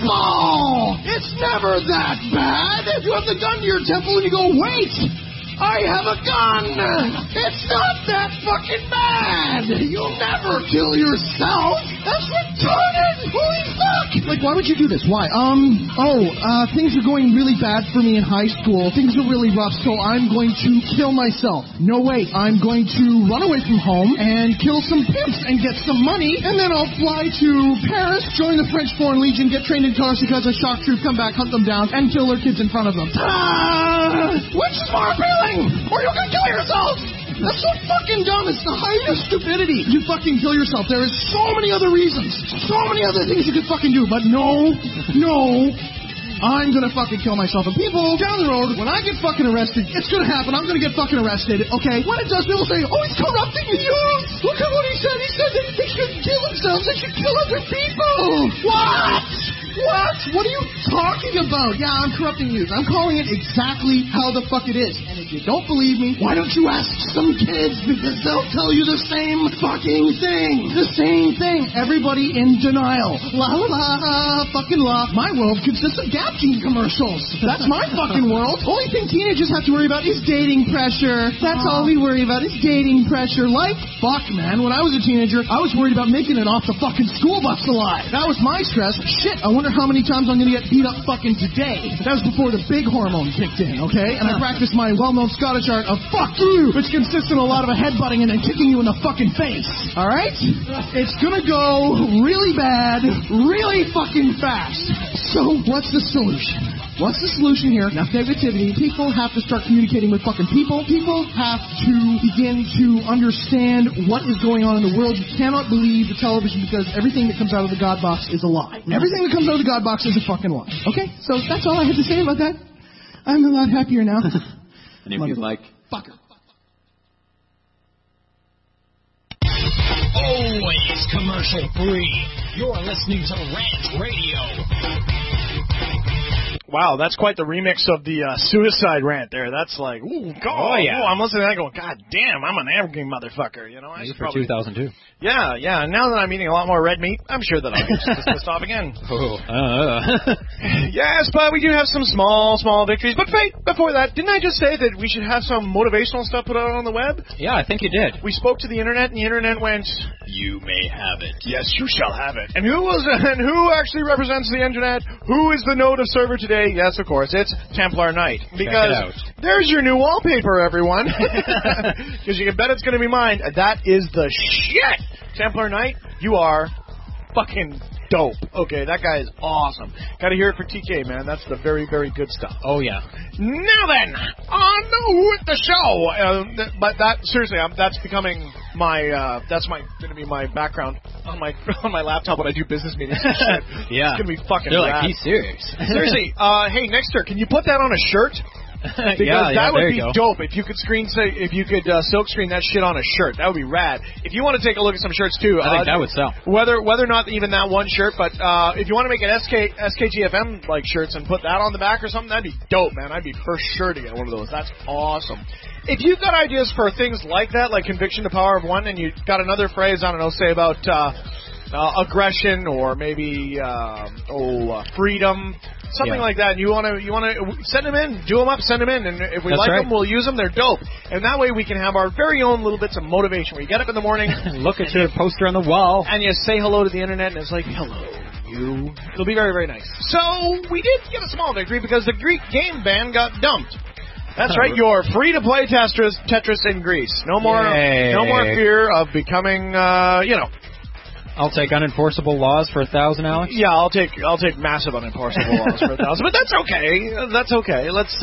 people. It's never that bad. If you have the gun to your temple and you go, wait, I have a gun. It's not that fucking bad. You'll never kill yourself. That's retarded. Holy fuck. Like, why would you do this? Why? Things are going really bad for me in high school. Things are really rough, so I'm going to kill myself. No, wait. I'm going to run away from home and kill some pimps and get some money, and then I'll fly to Paris, join the French Foreign Legion, get trained in cars because a shock troop, come back, hunt them down, and kill their kids in front of them. Which is more appealing? Or you're gonna kill yourself! That's so fucking dumb. It's the height of stupidity. You fucking kill yourself. There is so many other reasons. So many other things you could fucking do. But no. I'm gonna fucking kill myself. And people down the road, when I get fucking arrested, it's gonna happen. I'm gonna get fucking arrested, okay? When it does, people say, oh, he's corrupting the youth. Look at what he said. He said that they shouldn't kill themselves. They should kill other people. What? What are you talking about? Yeah, I'm corrupting youth. I'm calling it exactly how the fuck it is. And if you don't believe me, why don't you ask some kids? Because they'll tell you the same fucking thing. The same thing. Everybody in denial. La la la, fucking la. My world consists of Gap Jean commercials. That's my fucking world. Only thing teenagers have to worry about is dating pressure. That's all we worry about is dating pressure. Like, fuck, man. When I was a teenager, I was worried about making it off the fucking school bus alive. That was my stress. Shit, I wonder how many times I'm gonna get beat up fucking today. That was before the big hormone kicked in, okay? And I practiced my well-known Scottish art of fuck you, which consists in a lot of a headbutting and then kicking you in the fucking face. Alright? It's gonna go really bad, really fucking fast. So, what's the solution? What's the solution here? Enough negativity. People have to start communicating with fucking people. People have to begin to understand what is going on in the world. You cannot believe the television because everything that comes out of the God box is a lie. Everything that comes out of the God box is a fucking lie. Okay? So that's all I had to say about that. I'm a lot happier now. And if you'd like... Fucker. Always commercial free. You're listening to Rant Radio. Wow, that's quite the remix of the suicide rant there. That's like, ooh, God, yeah. I'm listening to that going, God damn, I'm an angry motherfucker. You know, I should for probably... 2002. Yeah. Now that I'm eating a lot more red meat, I'm sure that I'll get just pissed off again. Yes, but we do have some small victories. But wait, before that, didn't I just say that we should have some motivational stuff put out on the web? Yeah, I think you did. We spoke to the internet, and the internet went, You may have it. yes, you shall have it. And who actually represents the internet? Who is the node of server today? Yes, of course, it's Templar Knight. Because it out. there's your new wallpaper, everyone. Because you can bet it's going to be mine. That is the shit. Templar Knight, you are fucking dope. Okay, that guy is awesome. Got to hear it for TK, man. That's the very, very good stuff. Oh, yeah. Now then, on with the show. But that seriously, that's becoming my going to be my background on my laptop when I do business meetings. And shit. Yeah. It's going to be fucking. They're rad. like, he's serious. Seriously, hey Nexter, can you put that on a shirt? Because that would be dope if you could silk screen that shit on a shirt. That would be rad. If you want to take a look at some shirts too, I think that would sell. Whether or not even that one shirt, but if you want to make an SKGFM like shirts and put that on the back or something, that'd be dope, man. I'd be for sure to get one of those. That's awesome. If you've got ideas for things like that, like conviction to power of one, and you got another phrase, I don't know, say about aggression or maybe freedom. Something like that. And you want to send them in, do them up, send them in, and if we like them, we'll use them. They're dope, and that way we can have our very own little bits of motivation. Where you get up in the morning, look at your poster on the wall, and you say hello to the internet, and it's like, hello, you. It'll be very, very nice. So we did get a small victory because the Greek game ban got dumped. That's right. You're free to play Tetris in Greece. No more fear of becoming, I'll take unenforceable laws for 1,000, Alex. Yeah, I'll take massive unenforceable laws for 1,000, but that's okay. That's okay. That's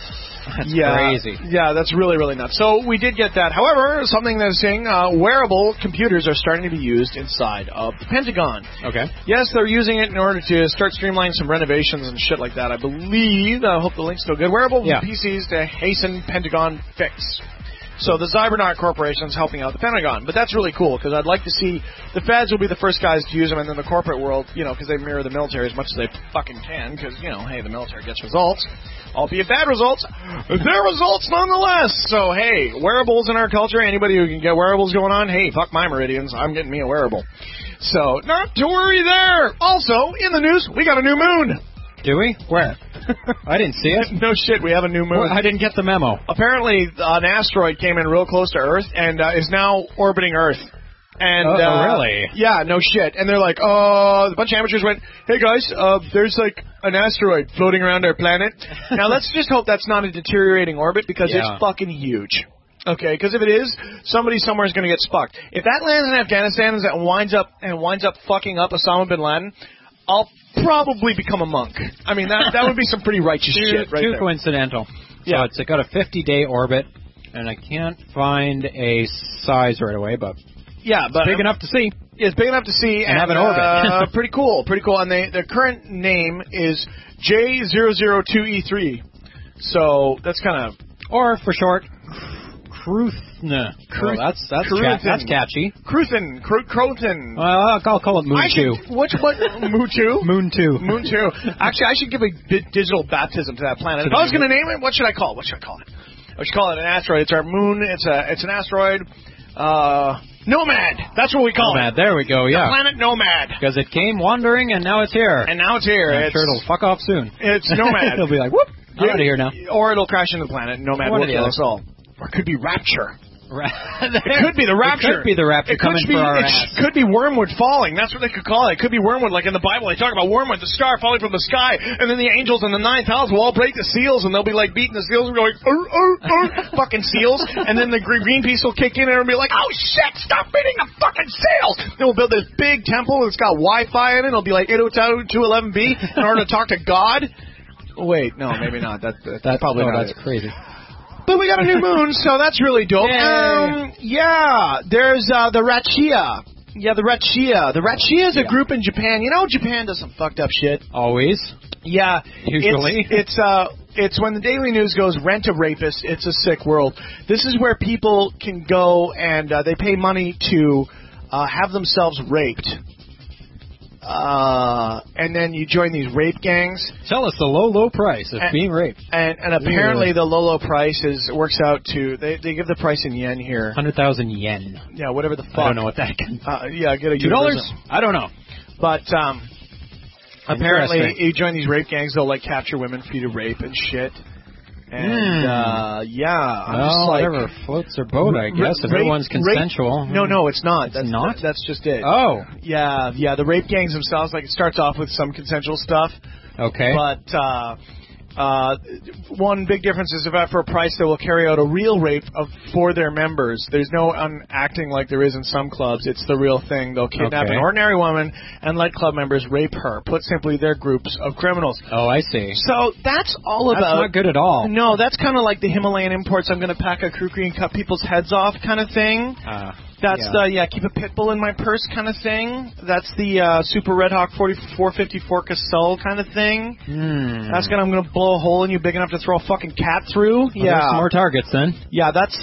crazy. Yeah, that's really, really nuts. So we did get that. However, something that's saying wearable computers are starting to be used inside of the Pentagon. Okay. Yes, they're using it in order to start streamlining some renovations and shit like that. I believe. I hope the link's still good. Wearable PCs to hasten Pentagon fix. So the Cybernaut Corporation is helping out the Pentagon. But that's really cool, because I'd like to see the feds will be the first guys to use them, and then the corporate world, because they mirror the military as much as they fucking can, because, hey, the military gets results. Albeit bad results, they're results nonetheless. So, hey, wearables in our culture, anybody who can get wearables going on, hey, fuck my meridians, I'm getting me a wearable. So, not to worry there. Also, in the news, we got a new moon. Do we? Where? I didn't see it. No shit, we have a new moon. Well, I didn't get the memo. Apparently, an asteroid came in real close to Earth and is now orbiting Earth. And really? Yeah, no shit. And they're like, a bunch of amateurs went, hey guys, there's like an asteroid floating around our planet. Now let's just hope that's not a deteriorating orbit, because it's fucking huge. Okay, because if it is, somebody somewhere is going to get spucked. If that lands in Afghanistan and winds up fucking up Osama bin Laden, I'll probably become a monk. I mean, that would be some pretty righteous shit right there. Too coincidental. Yeah. So it's got a 50-day orbit, and I can't find a size right away, but but big enough to see. It's big enough to see and have an orbit. Pretty cool. And the current name is J002E3. So that's kind of... Or for short, Cruthna. That's catchy. Cruthin. Well, I'll call it Moon 2. What? Moon 2? Moon 2. Moon 2. Actually, I should give a digital baptism to that planet. If I was going to name it, what should I call it? I should call it an asteroid. It's our moon. It's an asteroid. Nomad. That's what we call it. Nomad. There we go. Yeah. The planet Nomad. Because it came wandering and now it's here. And now it's here. I'm sure it'll fuck off soon. It's Nomad. It'll be like, whoop, I'm out of here now. Or it'll crash into the planet. Nomad will kill us all. Or it could be Rapture. It could be the Rapture. It could be the Rapture coming for our ass. It could be Wormwood falling. That's what they could call it. It could be Wormwood, like in the Bible. They talk about Wormwood, the star falling from the sky, and then the angels in the ninth house will all break the seals, and they'll be like beating the seals and going, fucking seals. And then the Greenpeace will kick in and it'll be like, oh shit, stop beating the fucking seals. Then we'll build this big temple that's got Wi-Fi in it. It'll be like 802.11b in order to talk to God. Wait, no, maybe not. That's probably not. That's crazy. But we got a new moon, so that's really dope. There's the Rachia. Yeah, the Rachia. The Rachia is a group in Japan. You know, Japan does some fucked up shit. Always. Yeah. Usually. It's when the Daily News goes, rent a rapist, it's a sick world. This is where people can go and they pay money to have themselves raped. and then you join these rape gangs. Tell us the low price of being raped. And apparently the low price works out to they give the price in yen here. 100,000 yen. Yeah, whatever the fuck. I don't know what that can. Yeah, get a $2? I don't know. But apparently you join these rape gangs, they'll like capture women for you to rape and shit. And I'm just like, whatever floats their boat, I guess. If everyone's consensual. No, it's not. That's not. That's just it. Oh, yeah. The rape gangs themselves, like, it starts off with some consensual stuff. Okay. But one big difference is that for a price they will carry out a real rape for their members. There's no acting like there is in some clubs. It's the real thing. They'll kidnap an ordinary woman and let club members rape her. Put simply, they're groups of criminals. Oh, I see. So that's all about... That's not good at all. No, that's kind of like the Himalayan imports, I'm going to pack a kukri and cut people's heads off kind of thing. That's keep a pit bull in my purse kind of thing. That's the Super Red Hawk 454 Casell kind of thing. That's I'm going to blow a hole in you big enough to throw a fucking cat through. Well, there's some more targets then. Yeah, that's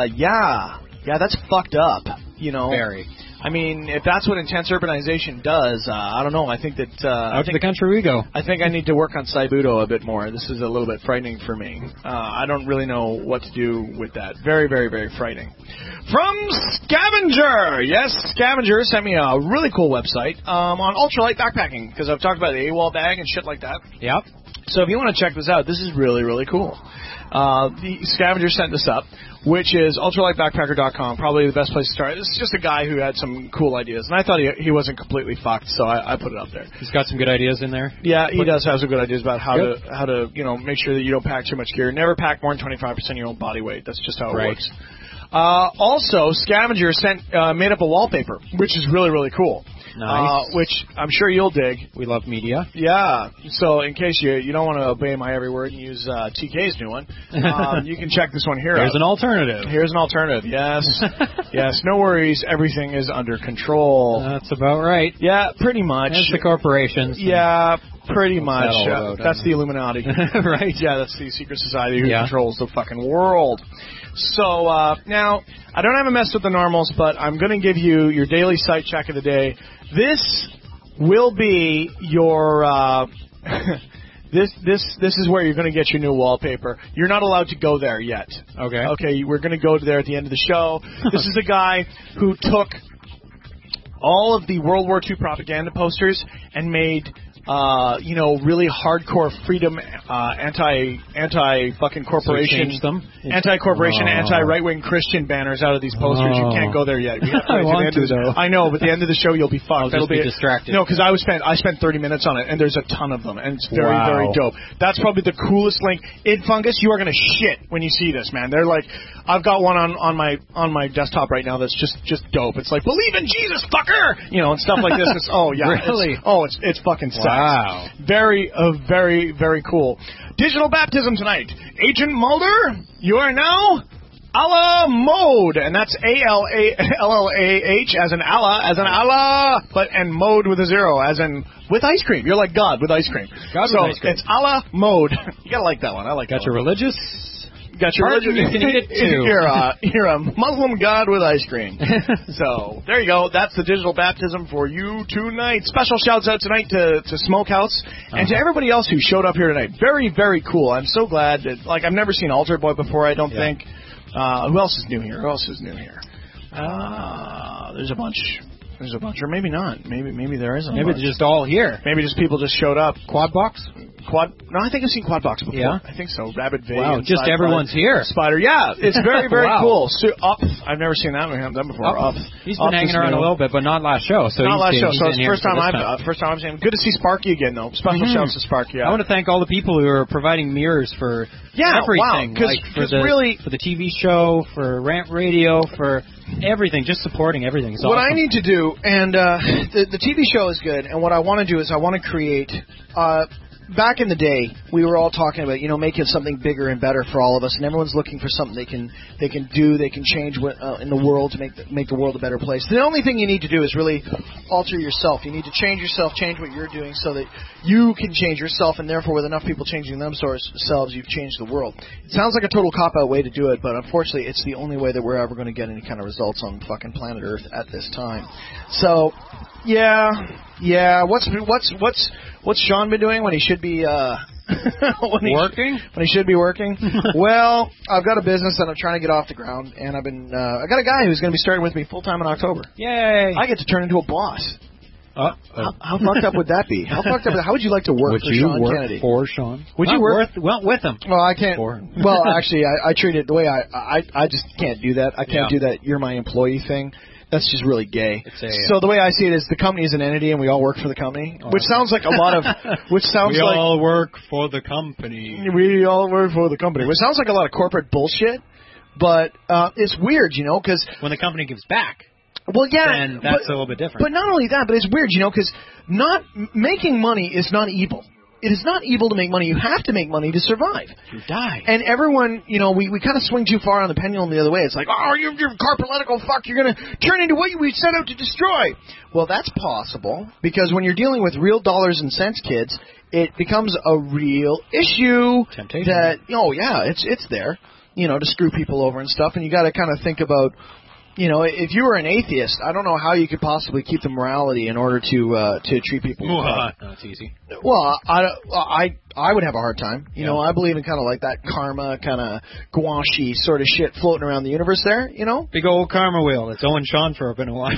that's fucked up. You know. Very. I mean, if that's what intense urbanization does, I don't know. I think that out to the country we go. I think I need to work on Saibudo a bit more. This is a little bit frightening for me. I don't really know what to do with that. Very, very, very frightening. From Scavenger, yes, Scavenger sent me a really cool website on ultralight backpacking because I've talked about the AWOL bag and shit like that. Yep. So if you want to check this out, this is really, really cool. The Scavenger sent this up, which is ultralightbackpacker.com, probably the best place to start. This is just a guy who had some cool ideas, and I thought he wasn't completely fucked, so I put it up there. He's got some good ideas in there. Yeah, he does have some good ideas about how to make sure that you don't pack too much gear. Never pack more than 25% of your own body weight. That's just how it works. Also, Scavenger made up a wallpaper, which is really, really cool. Nice. Which I'm sure you'll dig. We love media. Yeah. So in case you don't want to obey my every word and use TK's new one, you can check this one here out. Here's an alternative. Here's an alternative. Yes. Yes. No worries. Everything is under control. That's about right. Yeah, pretty much. It's the corporations. Yeah, pretty much. That's the know. Illuminati. Right. Yeah, that's the secret society who controls the fucking world. So now, I don't have a mess with the normals, but I'm going to give you your daily site check of the day. This will be your this is where you're going to get your new wallpaper. You're not allowed to go there yet. Okay, we're going to go there at the end of the show. This is a guy who took all of the World War II propaganda posters and made really hardcore freedom, anti-fucking corporation, anti-corporation, anti-right-wing Christian banners out of these posters. You can't go there yet. I want to, though. I know, but at the end of the show, you'll be fucked. I'll just be distracted. No, because I spent 30 minutes on it, and there's a ton of them, and it's very, very dope. That's probably the coolest link. Id Fungus, you are going to shit when you see this, man. They're like, I've got one on my desktop right now that's just dope. It's like, believe in Jesus, fucker! And stuff like this. It's, really? It's fucking sex. Wow. Very, very, very cool. Digital baptism tonight. Agent Mulder, you are now Allah Mode, and that's ALLAH as in Allah, and mode with a 0 as in with ice cream. You're like God with ice cream. God with ice cream. It's Allah Mode. You gotta like that one. I like that. Got your religious. Got your religion. You can eat it too. You're a Muslim God with ice cream. So there you go. That's the digital baptism for you tonight. Special shouts out tonight to Smokehouse and to everybody else who showed up here tonight. Very, very cool. I'm so glad that I've never seen Altar Boy before. I don't think. Who else is new here? There's a bunch. Or maybe not. Maybe there isn't. Maybe they're just all here. Maybe just people just showed up. Quad box? No, I think I've seen Quad Box before. Yeah? I think so. Rabbit Vig. Wow, just everyone's here. Spider. Yeah, it's very, very Wow. cool. So, Up. I've never seen that one before. Up. He's been hanging around a little bit, but not last show. So not last show. So it's the first time I've seen him. Good to see Sparky again, though. Special shouts to Sparky. I want to thank all the people who are providing mirrors for everything. Wow. For the TV show, for Rant Radio, for everything, just supporting everything. It's what awesome. I need to do, and the TV show is good, and what I want to do is I want to create back in the day, we were all talking about, making something bigger and better for all of us, and everyone's looking for something they can do, they can change in the world to make the world a better place. The only thing you need to do is really alter yourself. You need to change yourself, change what you're doing so that you can change yourself, and therefore with enough people changing themselves, you've changed the world. It sounds like a total cop-out way to do it, but unfortunately it's the only way that we're ever going to get any kind of results on fucking planet Earth at this time. So, yeah. What's Sean been doing when he should be working? When he should be working? Well, I've got a business that I'm trying to get off the ground, and I got a guy who's going to be starting with me full time in October. Yay! I get to turn into a boss. How fucked up would that be? How would you like to work for Sean Kennedy? For Sean? Would you work with him? Well, I can't. Well, actually, I treat it the way I just can't do that. I can't do that. You're my employee thing. That's just really gay. So the way I see it is the company is an entity and we all work for the company, which sounds like a lot of, we all work for the company. We all work for the company, which sounds like a lot of corporate bullshit, but it's weird, because when the company gives back. Well, yeah, then that's a little bit different. But not only that, but it's weird, because not making money is not evil. It is not evil to make money. You have to make money to survive. You die. And everyone, we kind of swing too far on the pendulum the other way. It's like, oh, you're corporatical fuck. You're going to turn into what we set out to destroy. Well, that's possible because when you're dealing with real dollars and cents, kids, it becomes a real issue. Temptation. It's there, to screw people over and stuff. And you got to kind of think about, if you were an atheist, I don't know how you could possibly keep the morality in order to treat people. No, it's easy. Well, I would have a hard time. I believe in kind of like that karma, kind of gouache sort of shit floating around the universe there, Big old karma wheel. That's Owen Sean for a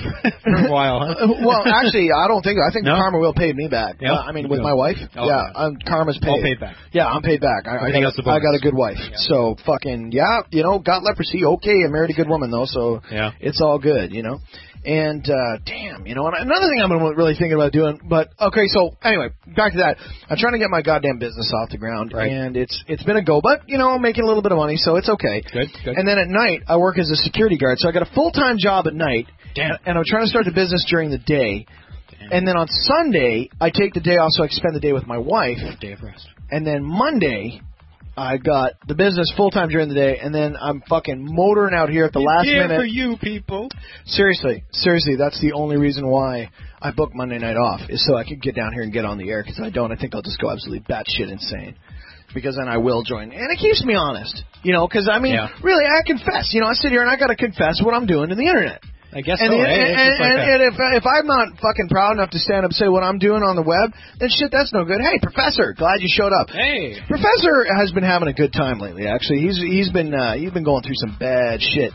while. Huh? Well, actually, I don't think. I think the karma wheel paid me back. Yeah? With my wife. Oh, yeah, karma's paid. All paid back. Yeah, I'm paid back. I got a good wife. Yeah. So fucking, got leprosy. Okay, I married a good woman, though, so it's all good, And, damn, and another thing I've been really thinking about doing, but, okay, so, anyway, back to that. I'm trying to get my goddamn business off the ground, and it's been a go, but, making a little bit of money, so it's okay. Good. And then at night, I work as a security guard, so I got a full-time job at night, and I'm trying to start the business during the day. Damn. And then on Sunday, I take the day off so I can spend the day with my wife. Day of rest. And then Monday, I got the business full-time during the day, and then I'm fucking motoring out here at the last minute. For you people. Seriously, that's the only reason why I booked Monday night off, is so I could get down here and get on the air, because if I don't, I think I'll just go absolutely batshit insane. Because then I will join. And it keeps me honest, because, really, I confess. I sit here and I got to confess what I'm doing to the internet. I guess and so. And if I'm not fucking proud enough to stand up and say what I'm doing on the web, then shit, that's no good. Hey, Professor, glad you showed up. Hey, Professor has been having a good time lately. Actually, he's been going through some bad shit.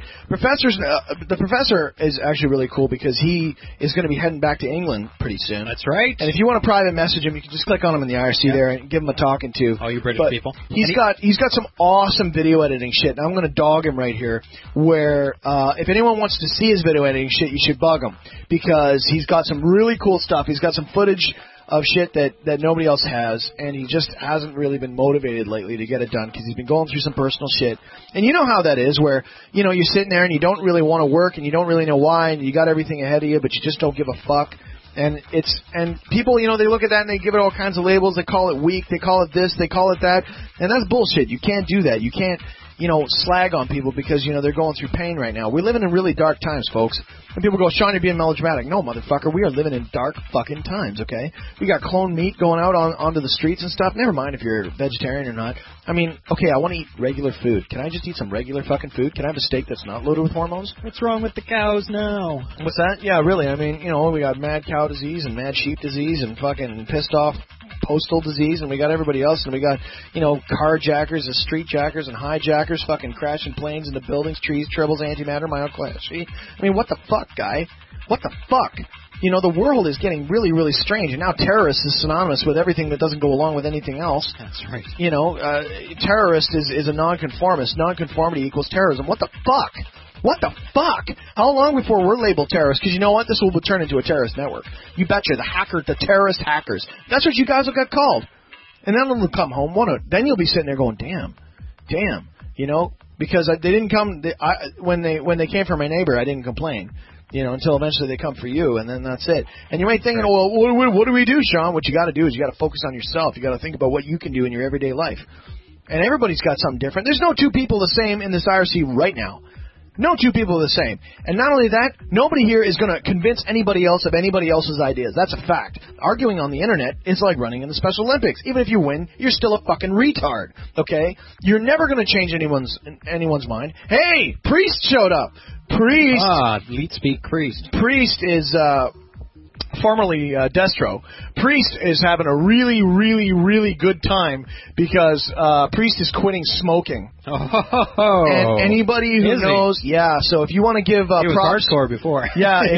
The professor is actually really cool because he is going to be heading back to England pretty soon. That's right. And if you want to private message him, you can just click on him in the IRC there and give him a talking to. All you British people. He's got some awesome video editing shit. And I'm going to dog him right here. Where if anyone wants to see his video editing shit, you should bug him because he's got some really cool stuff. He's got some footage of shit that nobody else has, and he just hasn't really been motivated lately to get it done because he's been going through some personal shit. And you know how that is, where you're sitting there and you don't really want to work and you don't really know why, and you got everything ahead of you, but you just don't give a fuck. And people, they look at that and they give it all kinds of labels. They call it weak, they call it this, they call it that, and that's bullshit. You can't do that. You can't slag on people because, they're going through pain right now. We live in really dark times, folks. And people go, Sean, you're being melodramatic. No, motherfucker, we are living in dark fucking times, okay? We got clone meat going out onto the streets and stuff. Never mind if you're vegetarian or not. Okay, I want to eat regular food. Can I just eat some regular fucking food? Can I have a steak that's not loaded with hormones? What's wrong with the cows now? What's that? Yeah, really. We got mad cow disease and mad sheep disease and fucking pissed off postal disease, and we got everybody else, and we got, carjackers and street jackers and hijackers fucking crashing planes into buildings, trees, tribbles, antimatter, myoclasty. What the fuck, guy? What the fuck? The world is getting really, really strange, and now terrorist is synonymous with everything that doesn't go along with anything else. That's right. Terrorist is a nonconformist. Nonconformity equals terrorism. What the fuck? What the fuck? How long before we're labeled terrorists? Because you know what? This will turn into a terrorist network. You betcha. The terrorist hackers. That's what you guys will get called. And then they'll come home. Then you'll be sitting there going, damn. Because they didn't come when they came for my neighbor. I didn't complain until eventually they come for you, and then that's it. And you might think, well, what do we do, Sean? What you got to do is you got to focus on yourself. You got to think about what you can do in your everyday life. And everybody's got something different. There's no two people the same in this IRC right now. No two people are the same. And not only that, nobody here is going to convince anybody else of anybody else's ideas. That's a fact. Arguing on the internet is like running in the Special Olympics. Even if you win, you're still a fucking retard. Okay? You're never going to change anyone's mind. Hey, Priest showed up. Priest. Leet speak Priest. Priest is formerly Destro. Priest is having a really, really, really good time because Priest is quitting smoking. And anybody who knows, so if you want to give he was props, hardcore before.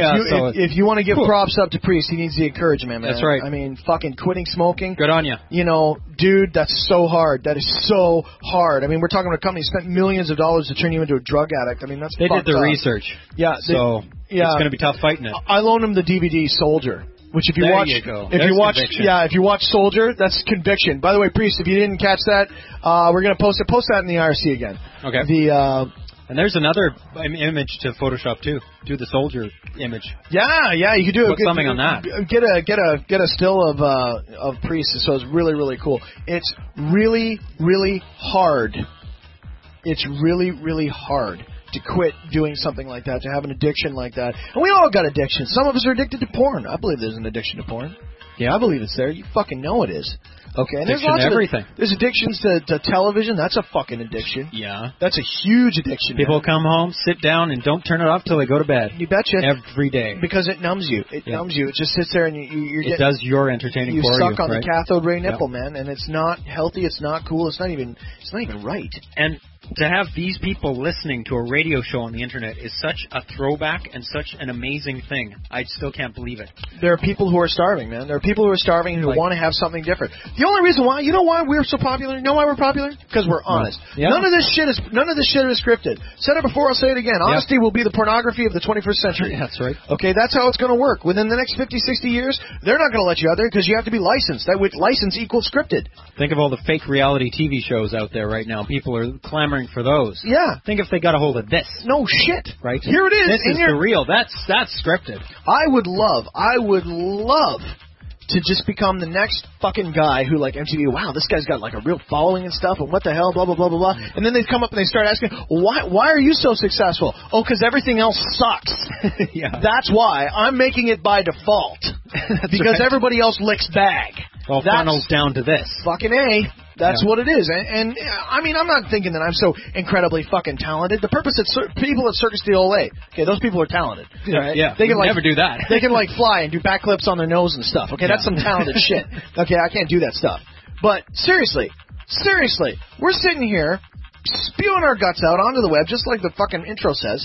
If you want to give props up to Priest, he needs the encouragement, man. That's right. I mean, fucking quitting smoking. Good on you. Dude, that's so hard. That is so hard. I mean, we're talking about a company that spent millions of dollars to turn you into a drug addict. I mean, that's they did the up. research. Yeah. It's going to be tough fighting it. I loaned him the DVD Soldier. Which if you there watch, you go. if you watch Soldier, that's conviction. By the way, Priest, if you didn't catch that, we're gonna post that in the IRC again. Okay. And there's another image to Photoshop too. Do the Soldier image. Yeah, you can do it. Put something on that. Get a still of Priest. So it's really, really cool. It's really, really hard. It's really, really hard to quit doing something like that, to have an addiction like that. And we all got addictions. Some of us are addicted to porn. I believe there's an addiction to porn. Yeah, I believe it's there. You fucking know it is. Okay, and there's lots of everything. There's addictions to television. That's a fucking addiction. Yeah. That's a huge addiction. People come home, sit down, and don't turn it off till they go to bed. You betcha. Every day. Because it numbs you. It numbs you. It just sits there and it does your entertaining for you. You suck on the cathode ray nipple, man, and it's not healthy. It's not cool. It's not even right. And to have these people listening to a radio show on the internet is such a throwback and such an amazing thing. I still can't believe it. There are people who are starving, man. There are people who are starving who want to have something different. The only reason why, why we're so popular? You know why we're popular? Because we're honest. Yeah. None of this shit is scripted. Said it before, I'll say it again. Honesty will be the pornography of the 21st century. That's right. Okay, that's how it's going to work. Within the next 50, 60 years, they're not going to let you out there because you have to be licensed. That with license equals scripted. Think of all the fake reality TV shows out there right now. People are clamoring for those. Yeah. Think if they got a hold of this. No shit. Right? Here it is. This is the real. That's scripted. I would love to just become the next fucking guy who, like, MTV, wow, this guy's got, like, a real following and stuff, and what the hell, blah, blah, blah, blah, blah. And then they come up and they start asking, why are you so successful? Oh, because everything else sucks. Yeah. That's why. I'm making it by default. Because everybody else licks bag. All funnels down to this. Fucking A. That's what it is. And I mean, I'm not thinking that I'm so incredibly fucking talented. The purpose of people at Circus du Soleil, okay, those people are talented. Right? Yeah, they can never do that. They can, like, fly and do backflips on their nose and stuff. Okay, that's some talented shit. Okay, I can't do that stuff. But seriously, we're sitting here spewing our guts out onto the web, just like the fucking intro says.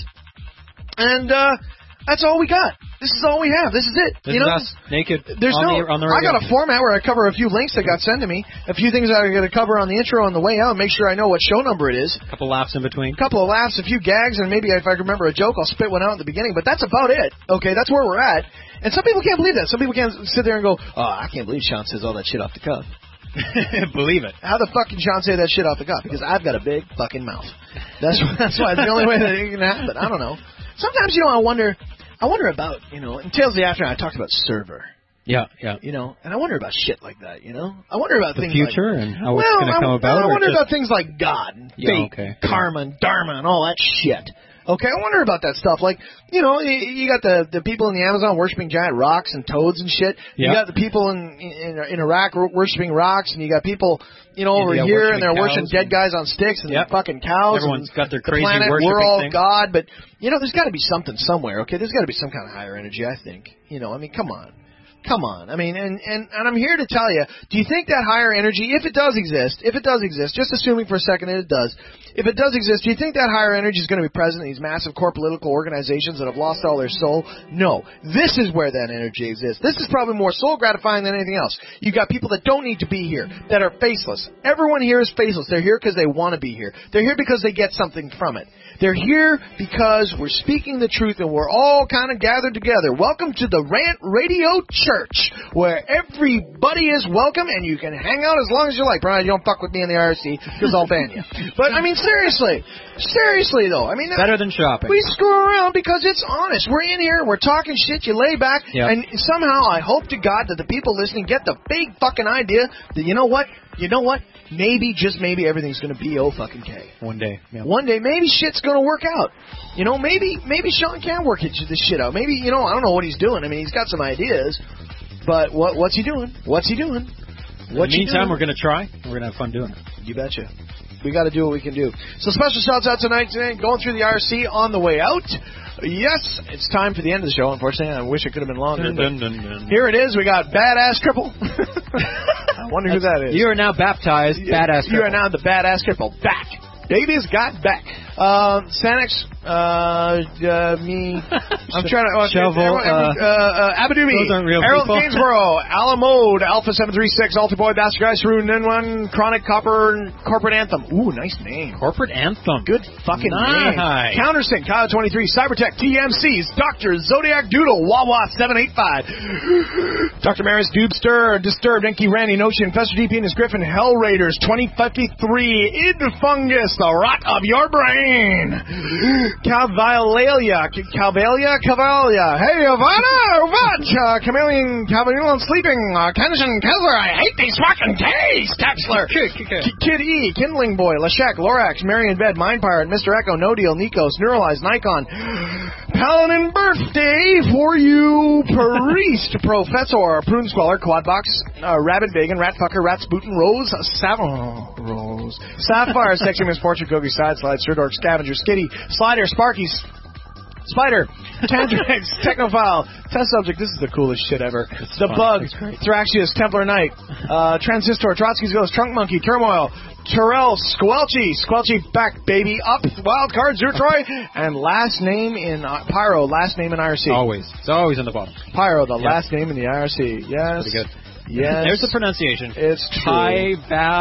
And that's all we got. This is all we have. This is it. This is us, naked. There's on the radio. I got a format where I cover a few links that got sent to me, a few things I'm going to cover on the intro on the way out, make sure I know what show number it is. A couple laughs in between. A couple of laughs, a few gags, and maybe if I remember a joke, I'll spit one out at the beginning. But that's about it. Okay, that's where we're at. And some people can't believe that. Some people can't sit there and go, oh, I can't believe Sean says all that shit off the cuff. Believe it. How the fuck can Sean say that shit off the cuff? Because I've got a big fucking mouth. That's why it's the only way that it can happen. I don't know. Sometimes, I wonder about, in Tales of the Aftermath, I talked about server. Yeah. And I wonder about shit like that, I wonder about the things future like, and how it's going to come about. I wonder about things like God and fate, karma and dharma and all that shit. Okay, I wonder about that stuff. Like, you got the people in the Amazon worshiping giant rocks and toads and shit. You got the people in Iraq worshiping rocks, and you got people, over here, and they're worshiping dead guys on sticks and fucking cows. Everyone's got their crazy planet, worshiping we're all thing. God, but there's got to be something somewhere. Okay, there's got to be some kind of higher energy. I think. I mean, come on. I mean, and I'm here to tell you, do you think that higher energy, if it does exist, just assuming for a second that it does, if it does exist, do you think that higher energy is going to be present in these massive core political organizations that have lost all their soul? No. This is where that energy exists. This is probably more soul gratifying than anything else. You got people that don't need to be here, that are faceless. Everyone here is faceless. They're here because they want to be here. They're here because they get something from it. They're here because we're speaking the truth and we're all kind of gathered together. Welcome to the Rant Radio Church. church where everybody is welcome and you can hang out as long as you like. Brian, you don't fuck with me in the IRC because I'll ban you. But, I mean, seriously though. I mean, better than shopping. We screw around because it's honest. We're in here, we're talking shit, you lay back, and somehow I hope to God that the people listening get the big fucking idea that, you know what? Maybe, just maybe, everything's going to be O-fucking-K. One day. Yeah. One day, maybe shit's going to work out. You know, maybe Sean can work this shit out. Maybe, I don't know what he's doing. I mean, he's got some ideas, but what's he doing? In the meantime, we're going to try. We're going to have fun doing it. You betcha. We got to do what we can do. So special shouts out tonight, going through the IRC on the way out. Yes, it's time for the end of the show, unfortunately. I wish it could have been longer. Here it is. We got Badass Cripple. I wonder who that is. You are now baptized, Badass Cripple. You are now the Badass Cripple. Back. Baby's got back. Sanix, me. I'm trying to. Shovel. Abadoomy. Those aren't real Harold people. Gainsborough. Alamode. Alpha 736. Alta Boy. Bastard Guy. Saru Ninwan. Chronic Copper. Corporate Anthem. Ooh, nice name. Corporate Anthem. Good fucking name. Countersync. Kyle 23. Cybertech. TMCs. Dr. Zodiac Doodle. Wawa 785. Dr. Maris. Doobster. Disturbed. Enki Randy. Notion. Fester DP and his Griffin. Hell Raiders. 2053. Id Fungus. The rot of your brain. Calvalia. Hey, Ivana, Chameleon, Sleeping, Kennison, Kessler, I hate these fucking days, Capsler, Kid E, Kindling Boy, Lashek, Lorax, Marion Bed, Mind Pirate, Mr. Echo, No Deal, Nikos, Neuralize, Nikon, Paladin Birthday for you, Priest, Professor, Prune Squaller, Quadbox, Rabbit Vegan, Ratfucker, Ratsbootin, Rose, Sapphire, Sexy Miss Portrait, Gogi, Sideslide, Surdork, Scavenger, Skitty, Slider, Sparky, Spider, Tandrax, Technophile, Test Subject, this is the coolest shit ever. The Bug, Thraxius, Templar Knight, Transistor, Trotsky's Ghost, Trunk Monkey, Turmoil, Terrell, Squelchy back, baby, up, Wildcard, Zertroy, and last name in Pyro, last name in IRC. Always. It's always in the bottom. Pyro, the last name in the IRC. Yes. Pretty good. Yes. There's the pronunciation. It's true.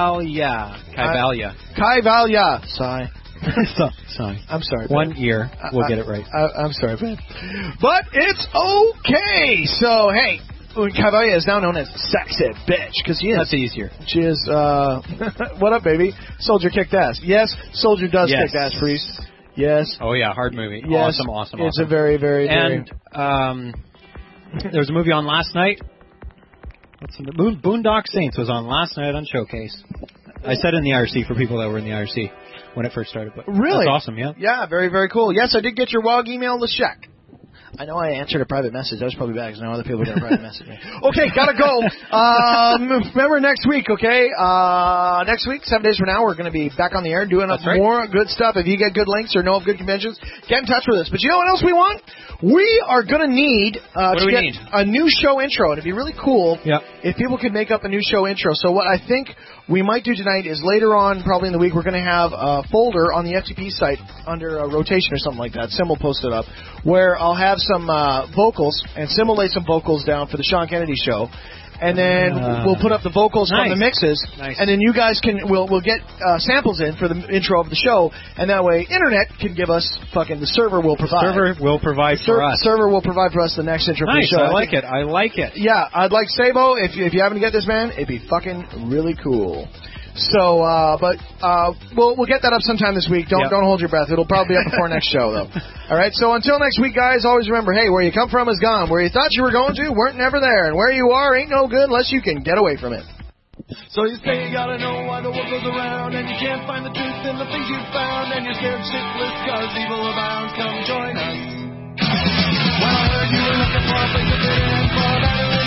Kaivalya. Sigh. Sorry. I'm sorry. One ear. We'll get it right. I'm sorry, man. But it's okay. So, hey, Kaivalya is now known as Sexy Bitch, because she is. That's easier. She is, what up, baby? Soldier kicked ass. Yes, Soldier does kick ass, Priest. Yes. Oh, yeah, hard movie. Yes. Awesome. It's a very, very, and, there was a movie on last night. Boondock Saints was on last night on Showcase. I said in the IRC for people that were in the IRC when it first started. But really? That's awesome, yeah. Yeah, very, very cool. Yes, I did get your WOG email to check. I know I answered a private message. That was probably bad because now other people got a private message. Okay, gotta go. Remember next week, okay? Next week, 7 days from now, we're going to be back on the air doing more good stuff. If you get good links or know of good conventions, get in touch with us. But you know what else we want? We are going to need a new show intro. And it'd be really cool if people could make up a new show intro. So what I think we might do tonight is later on, probably in the week, we're going to have a folder on the FTP site under a rotation or something like that. Sim will post it up, where I'll have some vocals, and Sim will lay some vocals down for the Sean Kennedy Show. And then we'll put up the vocals from the mixes, and then you guys we'll get samples in for the intro of the show, and that way Internet can give us the server will provide. The server will provide for us. Server will provide for us the next intro for the show. I like it. Yeah, I'd like Sabo, if you happen to get this, man, it'd be fucking really cool. So, we'll get that up sometime this week. Don't hold your breath. It'll probably be up before next show, though. All right. So until next week, guys, always remember, hey, where you come from is gone. Where you thought you were going to weren't never there, and where you are ain't no good unless you can get away from it. So you say you gotta know why the world goes around, and you can't find the truth in the things you found, and you're scared shitless 'cause evil abounds. Come join us. Well, I heard you were looking for a place to fit in, for that